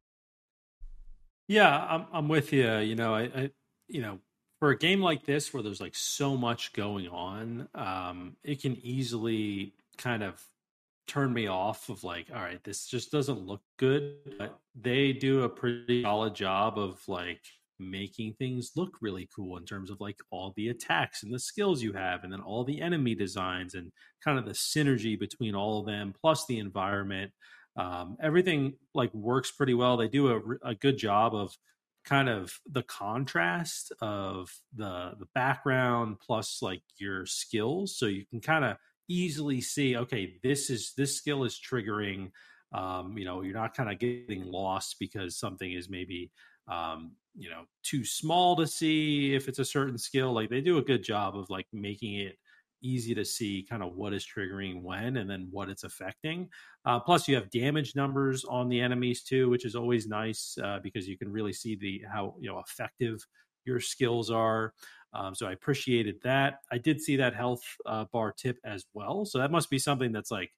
Yeah, I'm with you. I for a game like this where there's like so much going on, it can easily kind of turn me off of like, all right, this just doesn't look good. But they do a pretty solid job of like making things look really cool in terms of like all the attacks and the skills you have, and then all the enemy designs and kind of the synergy between all of them, plus the environment. Everything like works pretty well. They do a good job of kind of the contrast of the background plus like your skills, so you can kind of easily see, okay, this skill is triggering. You're not kind of getting lost because something is maybe too small to see if it's a certain skill. Like they do a good job of like making it easy to see kind of what is triggering when and then what it's affecting. Plus you have damage numbers on the enemies too, which is always nice because you can really see how effective your skills are. So I appreciated that. I did see that health bar tip as well. So that must be something that's like,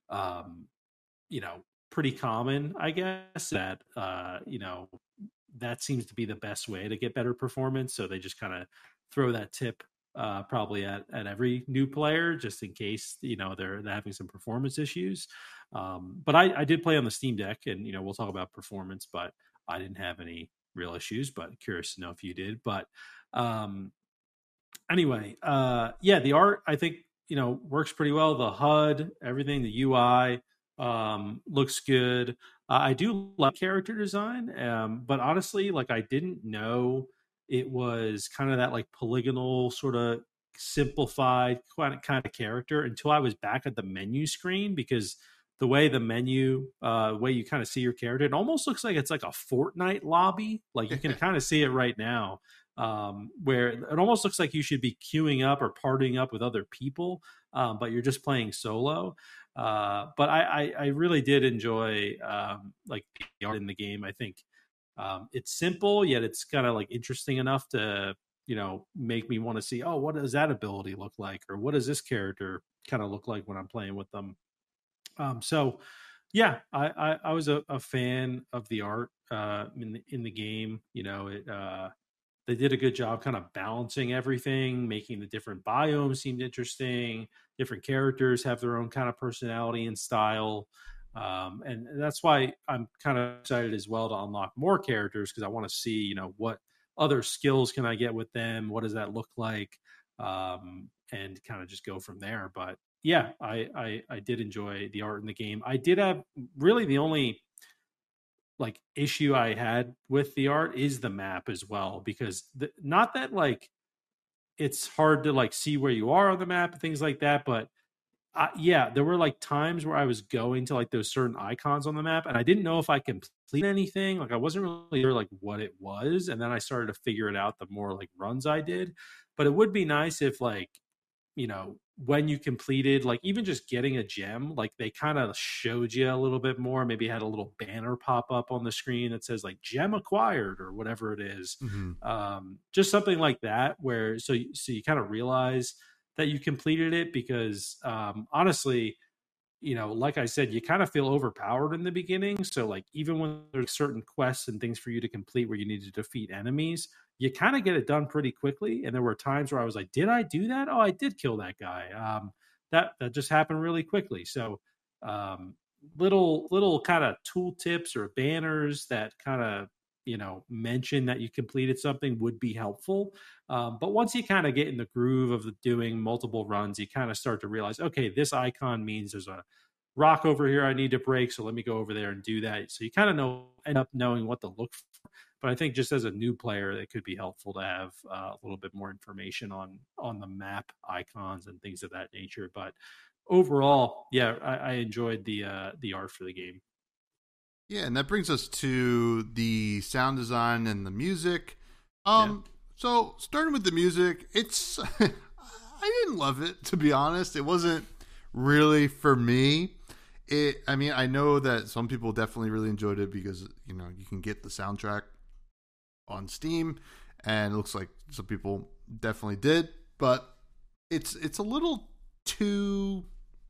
pretty common, I guess, that, that seems to be the best way to get better performance. So they just kind of throw that tip probably at every new player, just in case, they're having some performance issues. But I did play on the Steam Deck, and, we'll talk about performance, but I didn't have any real issues, but curious to know if you did. But anyway, the art, I think, works pretty well. The HUD, everything, the UI looks good. I do like character design, but honestly, like I didn't know it was kind of that like polygonal sort of simplified kind of character until I was back at the menu screen, because the way the menu, way you kind of see your character, it almost looks like it's like a Fortnite lobby. Like you can kind of see it right now, where it almost looks like you should be queuing up or partying up with other people, but you're just playing solo. But I really did enjoy like the art in the game. I think it's simple, yet it's kind of like interesting enough to make me want to see, oh, what does that ability look like, or what does this character kind of look like when I'm playing with them. So yeah, I was a fan of the art in the game. They did a good job kind of balancing everything, making the different biomes seem interesting. Different characters have their own kind of personality and style. And that's why I'm kind of excited as well to unlock more characters, because I want to see, what other skills can I get with them? What does that look like? And kind of just go from there. But yeah, I did enjoy the art in the game. I did have really the only like issue I had with the art is the map as well, because not that like it's hard to like see where you are on the map and things like that, but yeah, there were like times where I was going to like those certain icons on the map and I didn't know if I completed anything. Like I wasn't really sure like what it was, and then I started to figure it out the more like runs I did. But it would be nice if like, when you completed like even just getting a gem, like they kind of showed you a little bit more, maybe had a little banner pop up on the screen that says like gem acquired or whatever it is. Just something like that, where so you kind of realize that you completed it, because honestly, like I said, you kind of feel overpowered in the beginning. So like even when there's certain quests and things for you to complete where you need to defeat enemies, you kind of get it done pretty quickly. And there were times where I was like, did I do that? Oh, I did kill that guy. That just happened really quickly. So little kind of tool tips or banners that kind of mention that you completed something would be helpful. But once you kind of get in the groove of doing multiple runs, you kind of start to realize, okay, this icon means there's a rock over here I need to break, so let me go over there and do that. So you kind of end up knowing what to look for. But I think just as a new player, it could be helpful to have a little bit more information on the map icons and things of that nature. But overall, yeah, I enjoyed the art for the game. Yeah, and that brings us to the sound design and the music. So starting with the music, it's I didn't love it, to be honest. It wasn't really for me. I mean, I know that some people definitely really enjoyed it because you can get the soundtrack on Steam, and it looks like some people definitely did. But it's a little too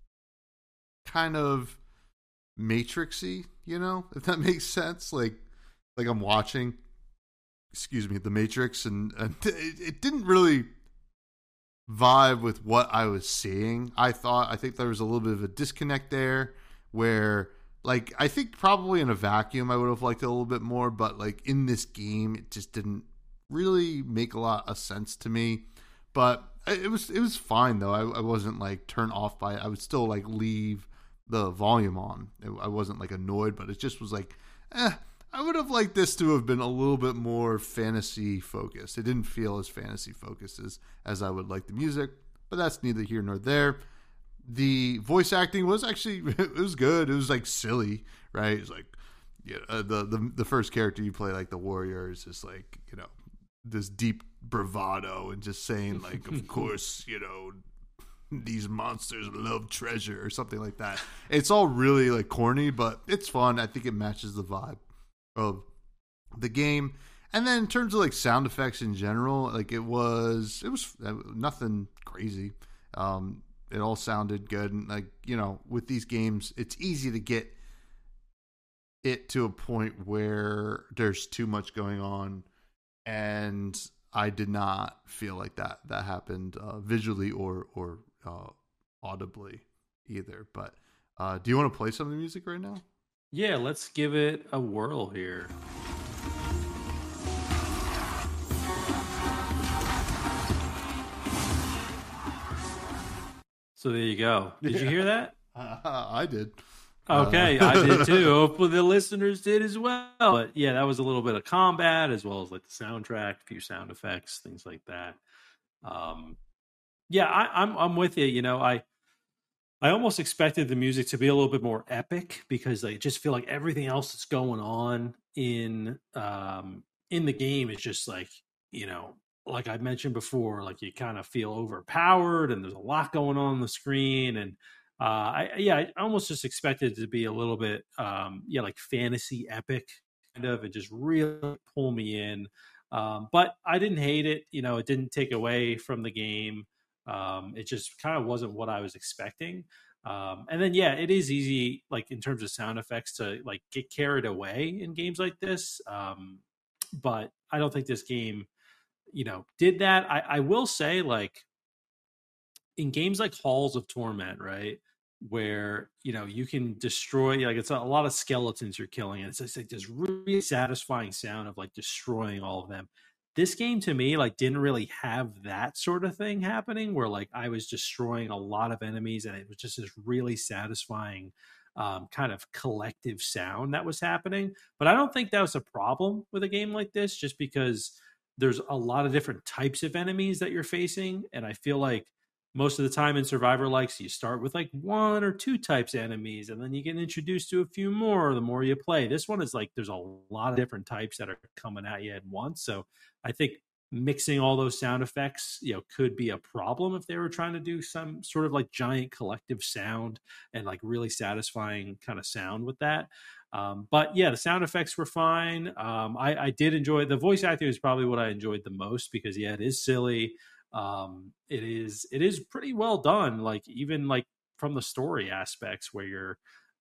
kind of Matrixy, if that makes sense. Like I'm watching, The Matrix, and it didn't really vibe with what I was seeing. I think there was a little bit of a disconnect there, where like I think probably in a vacuum I would have liked it a little bit more, but like in this game it just didn't really make a lot of sense to me. But it was fine though. I wasn't like turned off by it. I would still like leave the volume on. I wasn't like annoyed, but it just was like, I would have liked this to have been a little bit more fantasy focused. It didn't feel as fantasy focused as I would like the music, but that's neither here nor there. The voice acting was actually, it was good. It was like silly, right? It's like, the first character you play, like the warrior, is just like, this deep bravado and just saying like, of course, these monsters love treasure or something like that. It's all really like corny, but it's fun. I think it matches the vibe of the game. And then in terms of like sound effects in general, like it was nothing crazy. It all sounded good, and like with these games, it's easy to get it to a point where there's too much going on, and I did not feel like that happened visually or audibly either. But do you want to play some of the music right now? Yeah, let's give it a whirl here. So there you go. Did you hear that? I did. Okay, I did too. Hopefully the listeners did as well. But yeah, that was a little bit of combat as well as like the soundtrack, a few sound effects, things like that. Yeah, I'm with you. I almost expected the music to be a little bit more epic, because I just feel like everything else that's going on in the game is just like, like I mentioned before, like you kind of feel overpowered and there's a lot going on the screen. And I almost just expected it to be a little bit, like fantasy epic kind of, and just really pull me in. But I didn't hate it. It didn't take away from the game. It just kind of wasn't what I was expecting. And then, yeah, it is easy, like in terms of sound effects, to like get carried away in games like this. But I don't think this game, did that. I will say, like, in games like Halls of Torment, right, where you can destroy, like, it's a lot of skeletons you're killing, and it's just like this really satisfying sound of like destroying all of them. This game to me like didn't really have that sort of thing happening, where like I was destroying a lot of enemies, and it was just this really satisfying kind of collective sound that was happening. But I don't think that was a problem with a game like this, just because there's a lot of different types of enemies that you're facing, and I feel like most of the time in Survivor likes, you start with like one or two types of enemies, and then you get introduced to a few more the more you play. This one is like there's a lot of different types that are coming at you at once. So I think mixing all those sound effects, could be a problem if they were trying to do some sort of like giant collective sound and like really satisfying kind of sound with that. But yeah, the sound effects were fine. I did enjoy the voice acting is probably what I enjoyed the most, because yeah, it is silly. It is pretty well done, like even like from the story aspects, where you're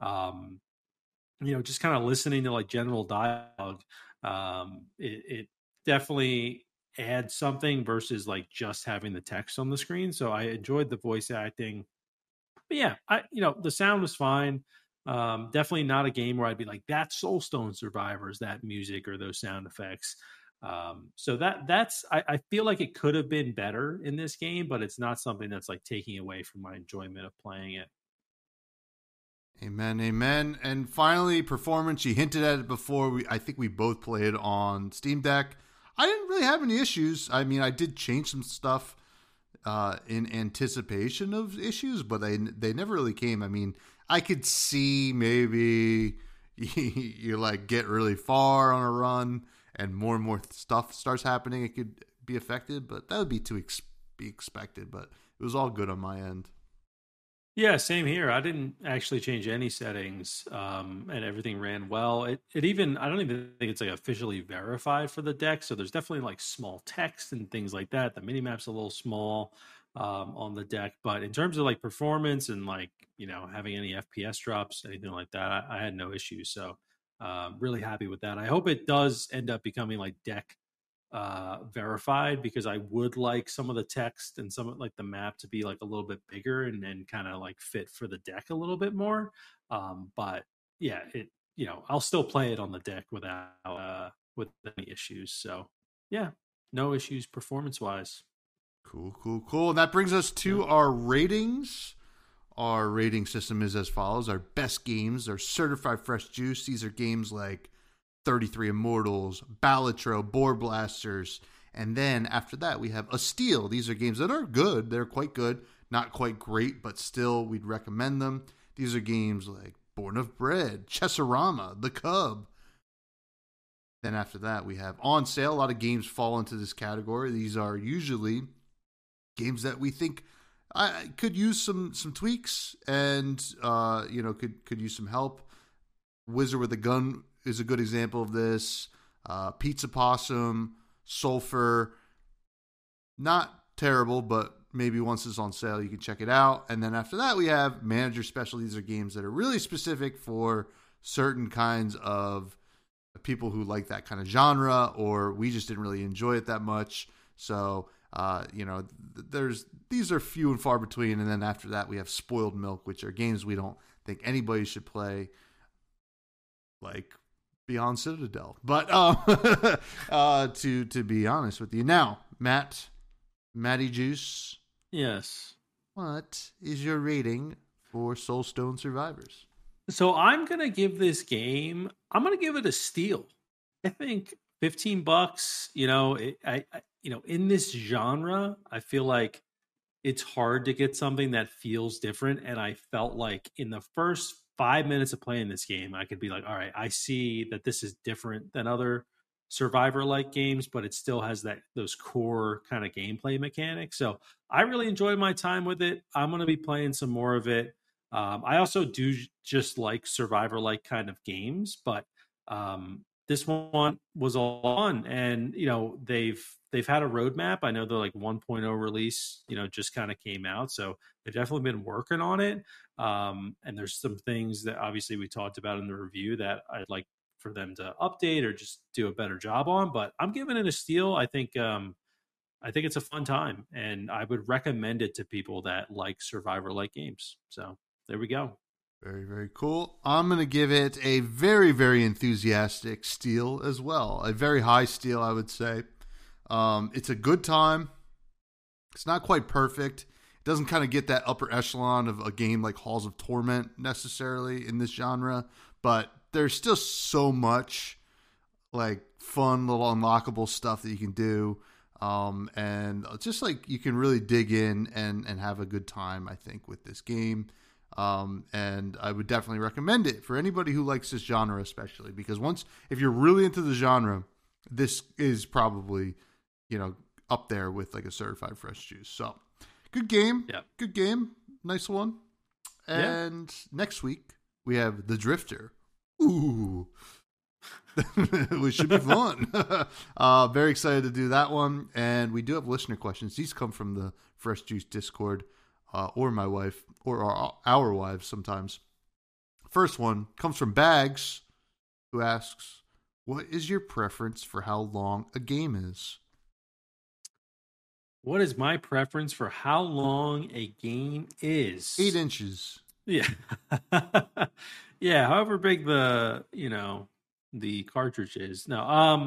just kind of listening to like general dialogue. It definitely adds something versus like just having the text on the screen. So I enjoyed the voice acting. But yeah, the sound was fine. Definitely not a game where I'd be like, that's Soulstone Survivors, that music or those sound effects. So that's I feel like it could have been better in this game, but it's not something that's like taking away from my enjoyment of playing it. Amen, amen. And finally, performance. You hinted at it before. I think we both played on Steam Deck. I didn't really have any issues. I mean, I did change some stuff in anticipation of issues, but they never really came. I mean, I could see maybe you like get really far on a run and more stuff starts happening. It could be affected, but that would be be expected. But it was all good on my end. Yeah, same here. I didn't actually change any settings, and everything ran well. It even, I don't even think it's like officially verified for the deck. So there's definitely like small text and things like that. The mini map's a little small on the deck, but in terms of like performance and like having any FPS drops, anything like that, I had no issues. So really happy with that. I hope it does end up becoming like deck verified, because I would like some of the text and some of like the map to be like a little bit bigger and kind of like fit for the deck a little bit more. But yeah, I'll still play it on the deck with any issues. So yeah, no issues performance wise. Cool, cool, cool. And that brings us to our ratings. Our rating system is as follows. Our best games are Certified Fresh Juice. These are games like 33 Immortals, Balatro, Boar Blasters, and then after that we have A Steel. These are games that are good. They're quite good. Not quite great, but still we'd recommend them. These are games like Born of Bread, Chessorama, The Cub. Then after that we have On Sale. A lot of games fall into this category. These are usually games that we think could use some tweaks and could use some help. Wizard with a Gun is a good example of this. Pizza Possum, Sulfur, not terrible, but maybe once it's on sale, you can check it out. And then after that, we have Manager Special. These are games that are really specific for certain kinds of people who like that kind of genre, or we just didn't really enjoy it that much. So, these are few and far between. And then after that, we have Spoiled Milk, which are games we don't think anybody should play, like Beyond Citadel. But to be honest with you, now Matty Juice, Yes. what is your rating for Soulstone Survivors? So I'm gonna give this game. I'm gonna give it a steal. I think $15. In this genre, I feel like it's hard to get something that feels different. And I felt like in the first 5 minutes of playing this game, I could be like, all right, I see that this is different than other Survivor-like games, but it still has those core kind of gameplay mechanics. So I really enjoyed my time with it. I'm going to be playing some more of it. I also do just like survivor like kind of games, but this one was all on, and they've had a roadmap. I know they're like 1.0 release, just kind of came out, so they've definitely been working on it. And there's some things that obviously we talked about in the review that I'd like for them to update or just do a better job on. But I'm giving it a steal. I think it's a fun time, and I would recommend it to people that like survivor like games. So there we go. Very, very cool. I'm going to give it a very, very enthusiastic steal as well. A very high steal, I would say. It's a good time. It's not quite perfect. It doesn't kind of get that upper echelon of a game like Halls of Torment necessarily in this genre, but there's still so much like fun little unlockable stuff that you can do. And just like you can really dig in and have a good time, I think, with this game. And I would definitely recommend it for anybody who likes this genre, especially because if you're really into the genre, this is probably, up there with like a certified fresh juice. So good game. Yeah. Good game. Nice one. And next week we have The Drifter. Ooh. Which should be fun. Very excited to do that one. And we do have listener questions. These come from the Fresh Juice Discord, or my wife, or our wives sometimes. First one comes from Bags, who asks, what is your preference for how long a game is? What is my preference for how long a game is? 8 inches. Yeah. Yeah, however big the cartridge is. No,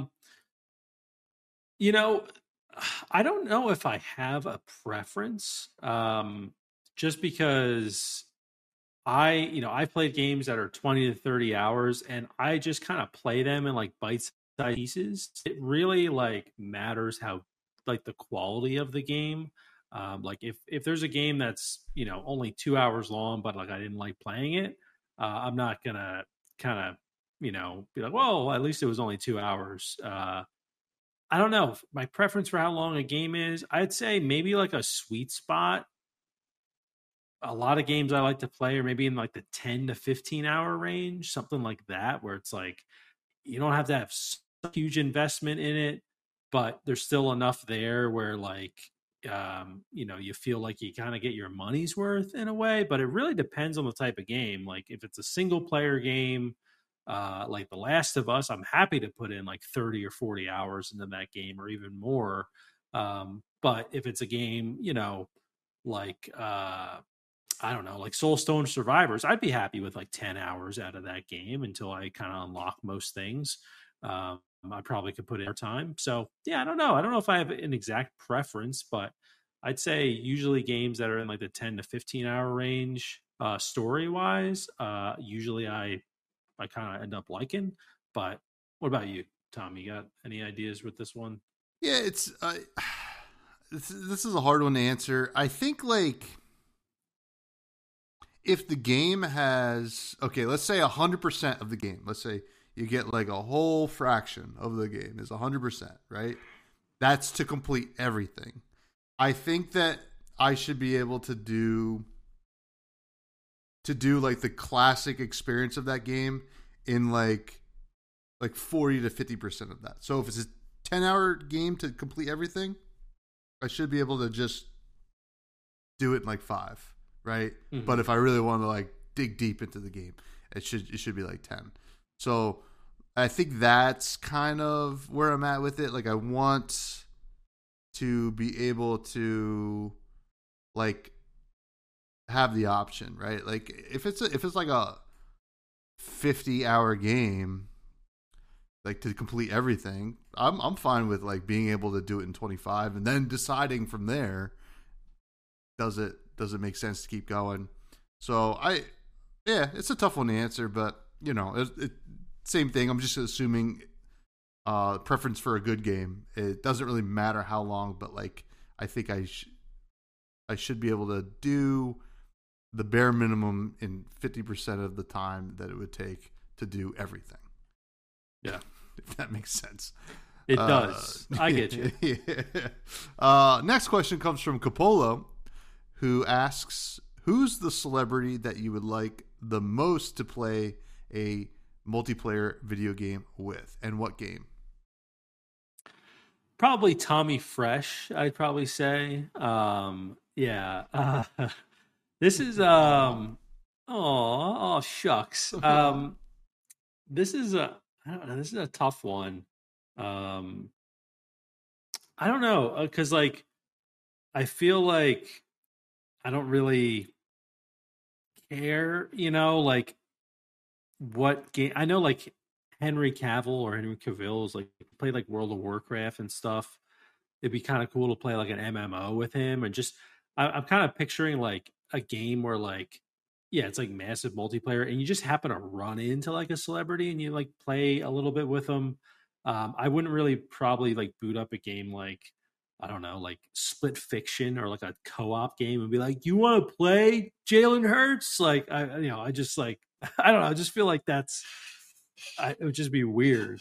I don't know if I have a preference. Just because I played games that are 20 to 30 hours, and I just kind of play them in like bite-sized pieces. It really like matters how like the quality of the game. Like if there's a game that's only 2 hours long, but like I didn't like playing it, I'm not gonna kind of be like, well, at least it was only 2 hours. I don't know. My preference for how long a game is, I'd say maybe like a sweet spot. A lot of games I like to play are maybe in like the 10 to 15 hour range, something like that, where it's like you don't have to have such huge investment in it, but there's still enough there where like you feel like you kind of get your money's worth in a way. But it really depends on the type of game. Like if it's a single player game, like The Last of Us, I'm happy to put in like 30 or 40 hours into that game or even more. But if it's a game, like I don't know, like Soulstone Survivors, I'd be happy with like 10 hours out of that game until I kind of unlock most things. I probably could put in more time. So yeah, I don't know. I don't know if I have an exact preference, but I'd say usually games that are in like the 10 to 15 hour range, story wise, usually I kind of end up liking. But what about you, Tom? You got any ideas with this one? Yeah, it's this is a hard one to answer. I think like if the game has, let's say 100% of the game, let's say you get like a whole fraction of the game is 100%, right? That's to complete everything. I think that I should be able to do like the classic experience of that game in like 40 to 50% of that. So if it's a 10-hour game to complete everything, I should be able to just do it in like 5, right? Mm-hmm. But if I really want to like dig deep into the game, it should be like 10. So I think that's kind of where I'm at with it. Like I want to be able to like have the option, right? Like if it's like a 50-hour game, like to complete everything, I'm fine with like being able to do it in 25 and then deciding from there, does it make sense to keep going? So it's a tough one to answer, but same thing. I'm just assuming preference for a good game. It doesn't really matter how long, but like I think I should be able to do the bare minimum in 50% of the time that it would take to do everything. Yeah, if that makes sense. It does. I get you. Yeah. Next question comes from Capolo, who who's the celebrity that you would like the most to play a multiplayer video game with, and what game? Probably Tommy Fresh, I'd probably say. Yeah. This is oh shucks. This is a I don't know, this is a tough one. Um I don't know, cuz like I feel like I don't really care, like what game. I know like Henry Cavill or Henry Cavill is like played like World of Warcraft and stuff. It'd be kind of cool to play like an MMO with him, and just I'm kind of picturing like a game where like yeah, it's like massive multiplayer, and you just happen to run into like a celebrity and you like play a little bit with them. I wouldn't really probably like boot up a game like I don't know, like Split Fiction or like a co-op game and be like, "You want to play Jalen Hurts?" Like I just like I don't know. I just feel like it would just be weird.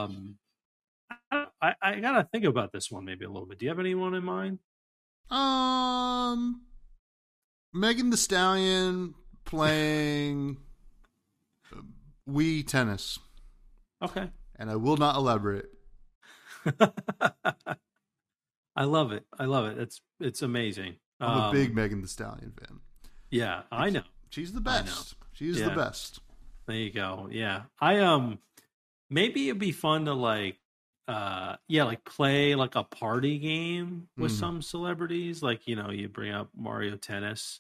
I gotta think about this one maybe a little bit. Do you have anyone in mind? Megan Thee Stallion playing Wii tennis. Okay. And I will not elaborate. I love it. I love it. It's amazing. I'm a big Megan Thee Stallion fan. Yeah, I know. She's the best. She's the best. There you go. Yeah. I maybe it'd be fun to like like play like a party game with some celebrities. Like, you bring up Mario Tennis.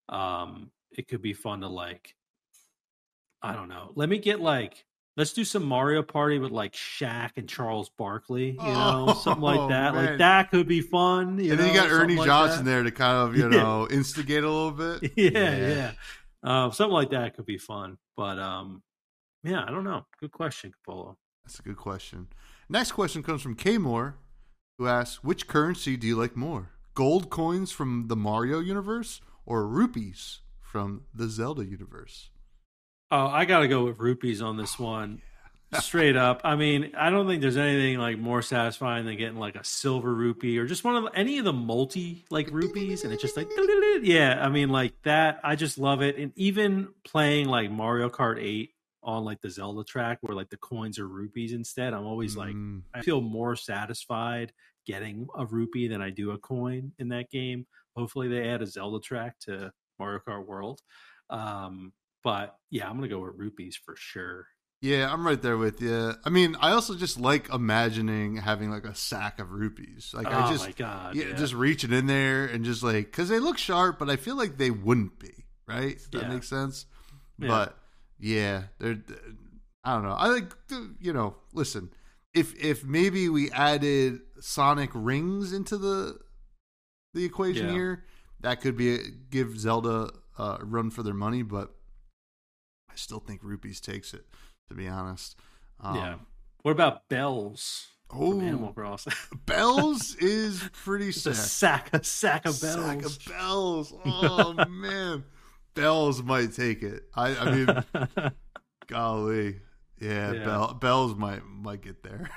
It could be fun to like I don't know. Let's do some Mario Party with like Shaq and Charles Barkley, something like that. Man. Like that could be fun. And then you got Ernie Johnson there to kind of, instigate a little bit. Yeah. Something like that could be fun. But yeah, I don't know. Good question, Capolo. That's a good question. Next question comes from K Moore, who asks, which currency do you like more? Gold coins from the Mario universe or rupees from the Zelda universe? Oh, I got to go with rupees on this one. Straight up. I mean, I don't think there's anything like more satisfying than getting like a silver rupee or just any of the multi like rupees, and it's just like yeah. I mean, like that. I just love it, and even playing like Mario Kart 8 on like the Zelda track where like the coins are rupees instead. I'm always like I feel more satisfied getting a rupee than I do a coin in that game. Hopefully, they add a Zelda track to Mario Kart World. But yeah, I'm gonna go with rupees for sure. Yeah, I'm right there with you. I mean, I also just like imagining having like a sack of rupees. Like, my God, just reaching in there and just like, because they look sharp, but I feel like they wouldn't be, right? If that makes sense. Yeah. But yeah, they're. I don't know. I like, listen. If maybe we added Sonic rings into the equation here, that could give Zelda a run for their money, but I still think rupees takes it, to be honest. What about bells? Oh, Animal Crossing. Bells is pretty sick. A sack of bells. Sack of bells. Oh man, bells might take it. I mean, golly, bells might get there.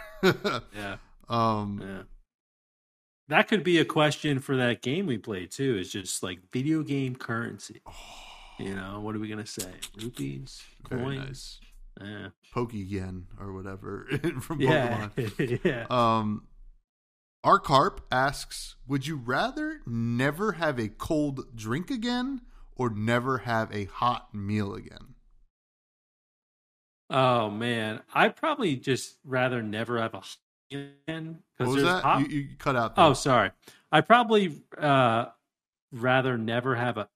Yeah. That could be a question for that game we played too. It's just like video game currency. What are we gonna say? Rupees, coins. Very nice. Yeah. Pokeyen or whatever from Pokemon. Yeah. Our Carp asks, would you rather never have a cold drink again or never have a hot meal again? Oh man, I'd probably just rather never have a hot meal again. What was that? You cut out there. Oh, sorry. I'd probably rather never have a.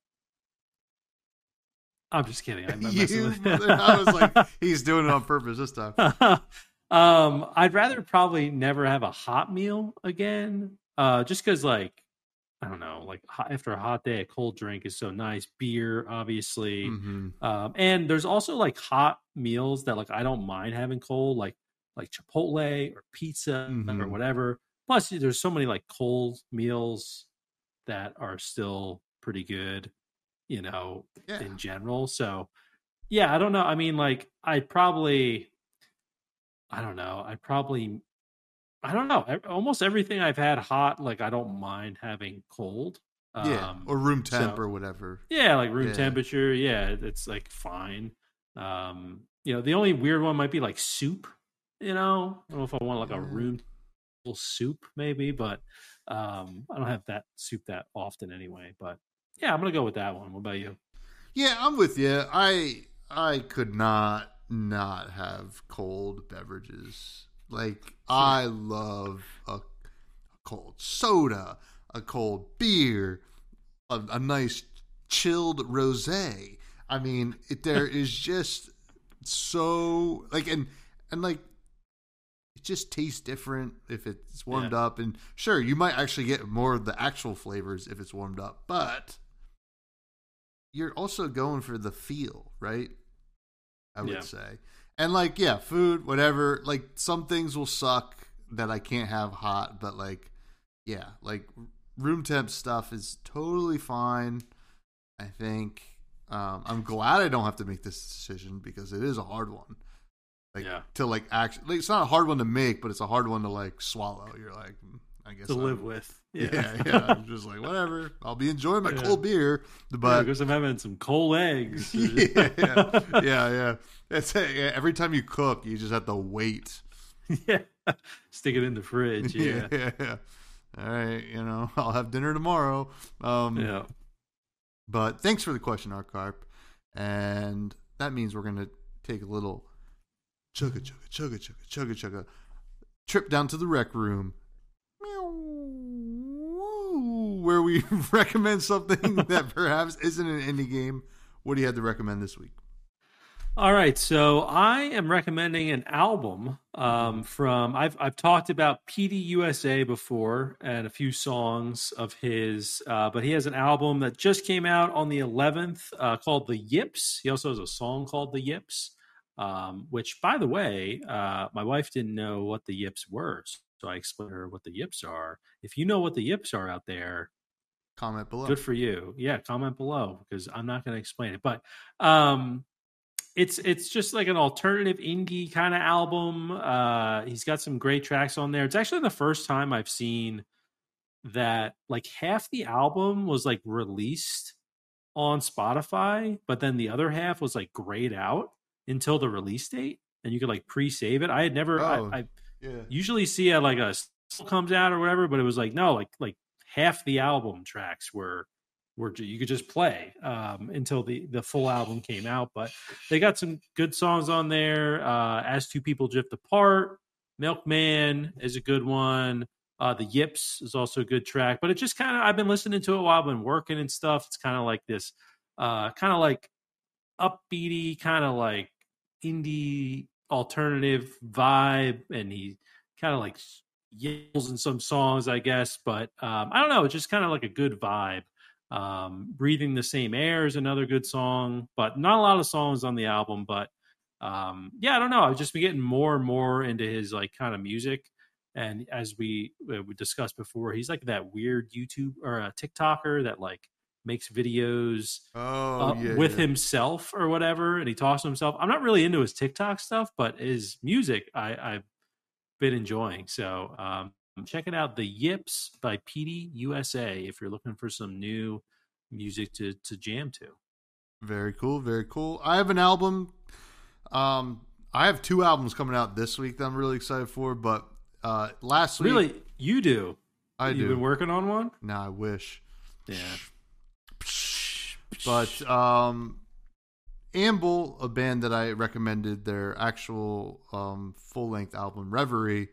I'm just kidding. I'm messing with it. I was like, he's doing it on purpose this time. I'd rather probably never have a hot meal again. Just because, like, I don't know, like after a hot day, a cold drink is so nice. Beer, obviously, and there's also like hot meals that like I don't mind having cold, like Chipotle or pizza or whatever. Plus, there's so many like cold meals that are still pretty good. In general. So, yeah, I don't know. I mean, like, I don't know. Almost everything I've had hot, like, I don't mind having cold. Yeah, or room temp So or whatever. yeah, like room Yeah. temperature. Yeah, it's like fine. The only weird one might be like soup. I don't know if I want like a Yeah. room soup maybe, but I don't have that soup that often anyway. But yeah, I'm gonna go with that one. What about you? Yeah, I'm with you. I could not have cold beverages. Like I love a cold soda, a cold beer, a nice chilled rosé. I mean, there is just so like and like it just tastes different if it's warmed Yeah, up. And sure, you might actually get more of the actual flavors if it's warmed up, but you're also going for the feel, right? I would yeah, say. And like, yeah, food, whatever. Like some things will suck that I can't have hot, but like, yeah, like room temp stuff is totally fine. I think. I'm glad I don't have to make this decision because it is a hard one. Like yeah. to like actually, like, it's not a hard one to make, but it's a hard one to like swallow. You're like, I guess To live with. yeah. I'm just like whatever. I'll be enjoying my Yeah. cold beer, Yeah, but because I'm having some cold eggs. yeah. It's every time you cook, you just have to wait. Yeah. Stick it in the fridge. Yeah. yeah. All right, I'll have dinner tomorrow. Yeah. But thanks for the question, Arcarp. And that means we're gonna take a little chugga trip down to the rec room, where we recommend something that perhaps isn't an indie game. What do you have to recommend this week? All right, so I am recommending an album from I've talked about PD USA before and a few songs of his, but he has an album that just came out on the 11th called The Yips. He also has a song called The Yips, which, by the way, my wife didn't know what the Yips were, so I explained to her what the Yips are. If you know what the Yips are out there, Comment below. good for you. Yeah, comment below because I'm not going to explain it, but. It's just like an alternative indie kind of album. He's got some great tracks on there. It's actually the first time I've seen that like half the album was like released on Spotify, but then the other half was like grayed out until the release date, and you could like pre-save it. I had never. I Yeah. usually see a like a comes out or whatever, but it was like no, like half the album tracks were you could just play until the full album came out. But they got some good songs on there. As Two People Drift Apart, Milkman is a good one. The Yips is also a good track. But it just kind of I've been listening to it while I've been working and stuff. It's kind of like this, kind of like upbeaty, kind of like indie alternative vibe, and he kind of like yells in some songs, I guess. But I don't know. It's just kind of like a good vibe. Breathing the Same Air is another good song, but not a lot of songs on the album. But yeah, I don't know. I've just been getting more and more into his like kind of music. And as we discussed before, he's like that weird YouTube or a TikToker that like makes videos with himself or whatever, and he talks to himself. I'm not really into his TikTok stuff, but his music I've been enjoying. So check it out, The Yips by PD USA, if you're looking for some new music to jam to. Very cool, very cool. I have an album. I have two albums coming out this week that I'm really excited for. But last week, really, you do? You've been working on one? No, I wish. Yeah. But Amble, a band that I recommended, their actual full length album Reverie,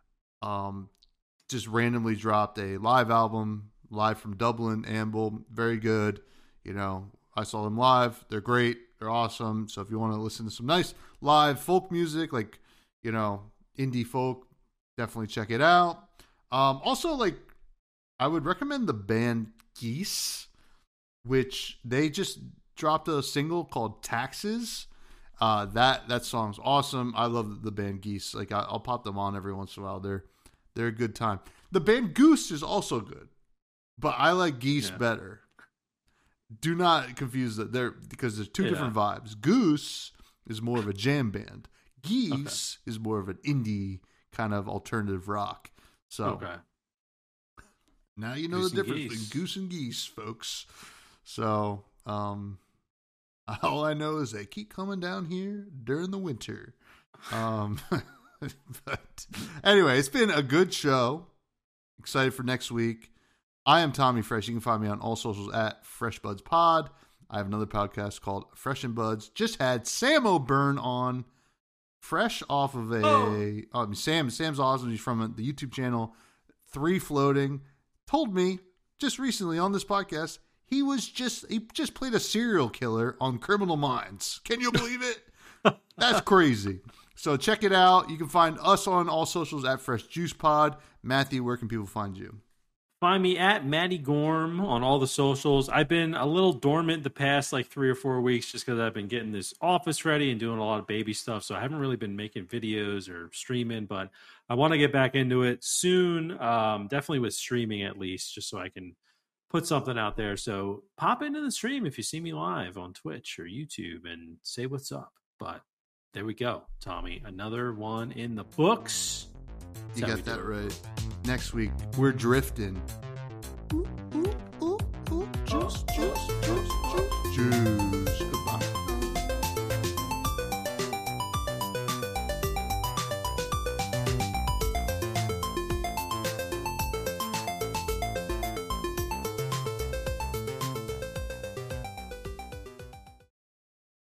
just randomly dropped a live album, live from Dublin. Amble, very good. I saw them live. They're great. They're awesome. So if you want to listen to some nice live folk music, like, indie folk, definitely check it out. Also, like, I would recommend the band Geese, which they just dropped a single called Taxes. That song's awesome. I love the band Geese. Like, I'll pop them on every once in a while. They're a good time. The band Goose is also good, but I like Geese better. Do not confuse that because there's two different vibes. Goose is more of a jam band. Geese is more of an indie kind of alternative rock. So Now you know the difference between goose and geese, folks. So, all I know is they keep coming down here during the winter. But anyway, it's been a good show. Excited for next week. I am Tommy Fresh. You can find me on all socials at FreshBudsPod. I have another podcast called Fresh and Buds. Just had Sam O'Byrne on, fresh off of Sam's awesome. He's from the YouTube channel 3 Floating. Told me just recently on this podcast he just played a serial killer on Criminal Minds. Can you believe it? That's crazy. So check it out. You can find us on all socials at Fresh Juice Pod. Matthew, where can people find you? Find me at Matty Gorm on all the socials. I've been a little dormant the past 3 or 4 weeks just because I've been getting this office ready and doing a lot of baby stuff. So I haven't really been making videos or streaming, but I want to get back into it soon. Definitely with streaming at least, just so I can put something out there. So pop into the stream if you see me live on Twitch or YouTube and say what's up. But there we go, Tommy. Another one in the books. You got that right. Next week, we're drifting. Juice.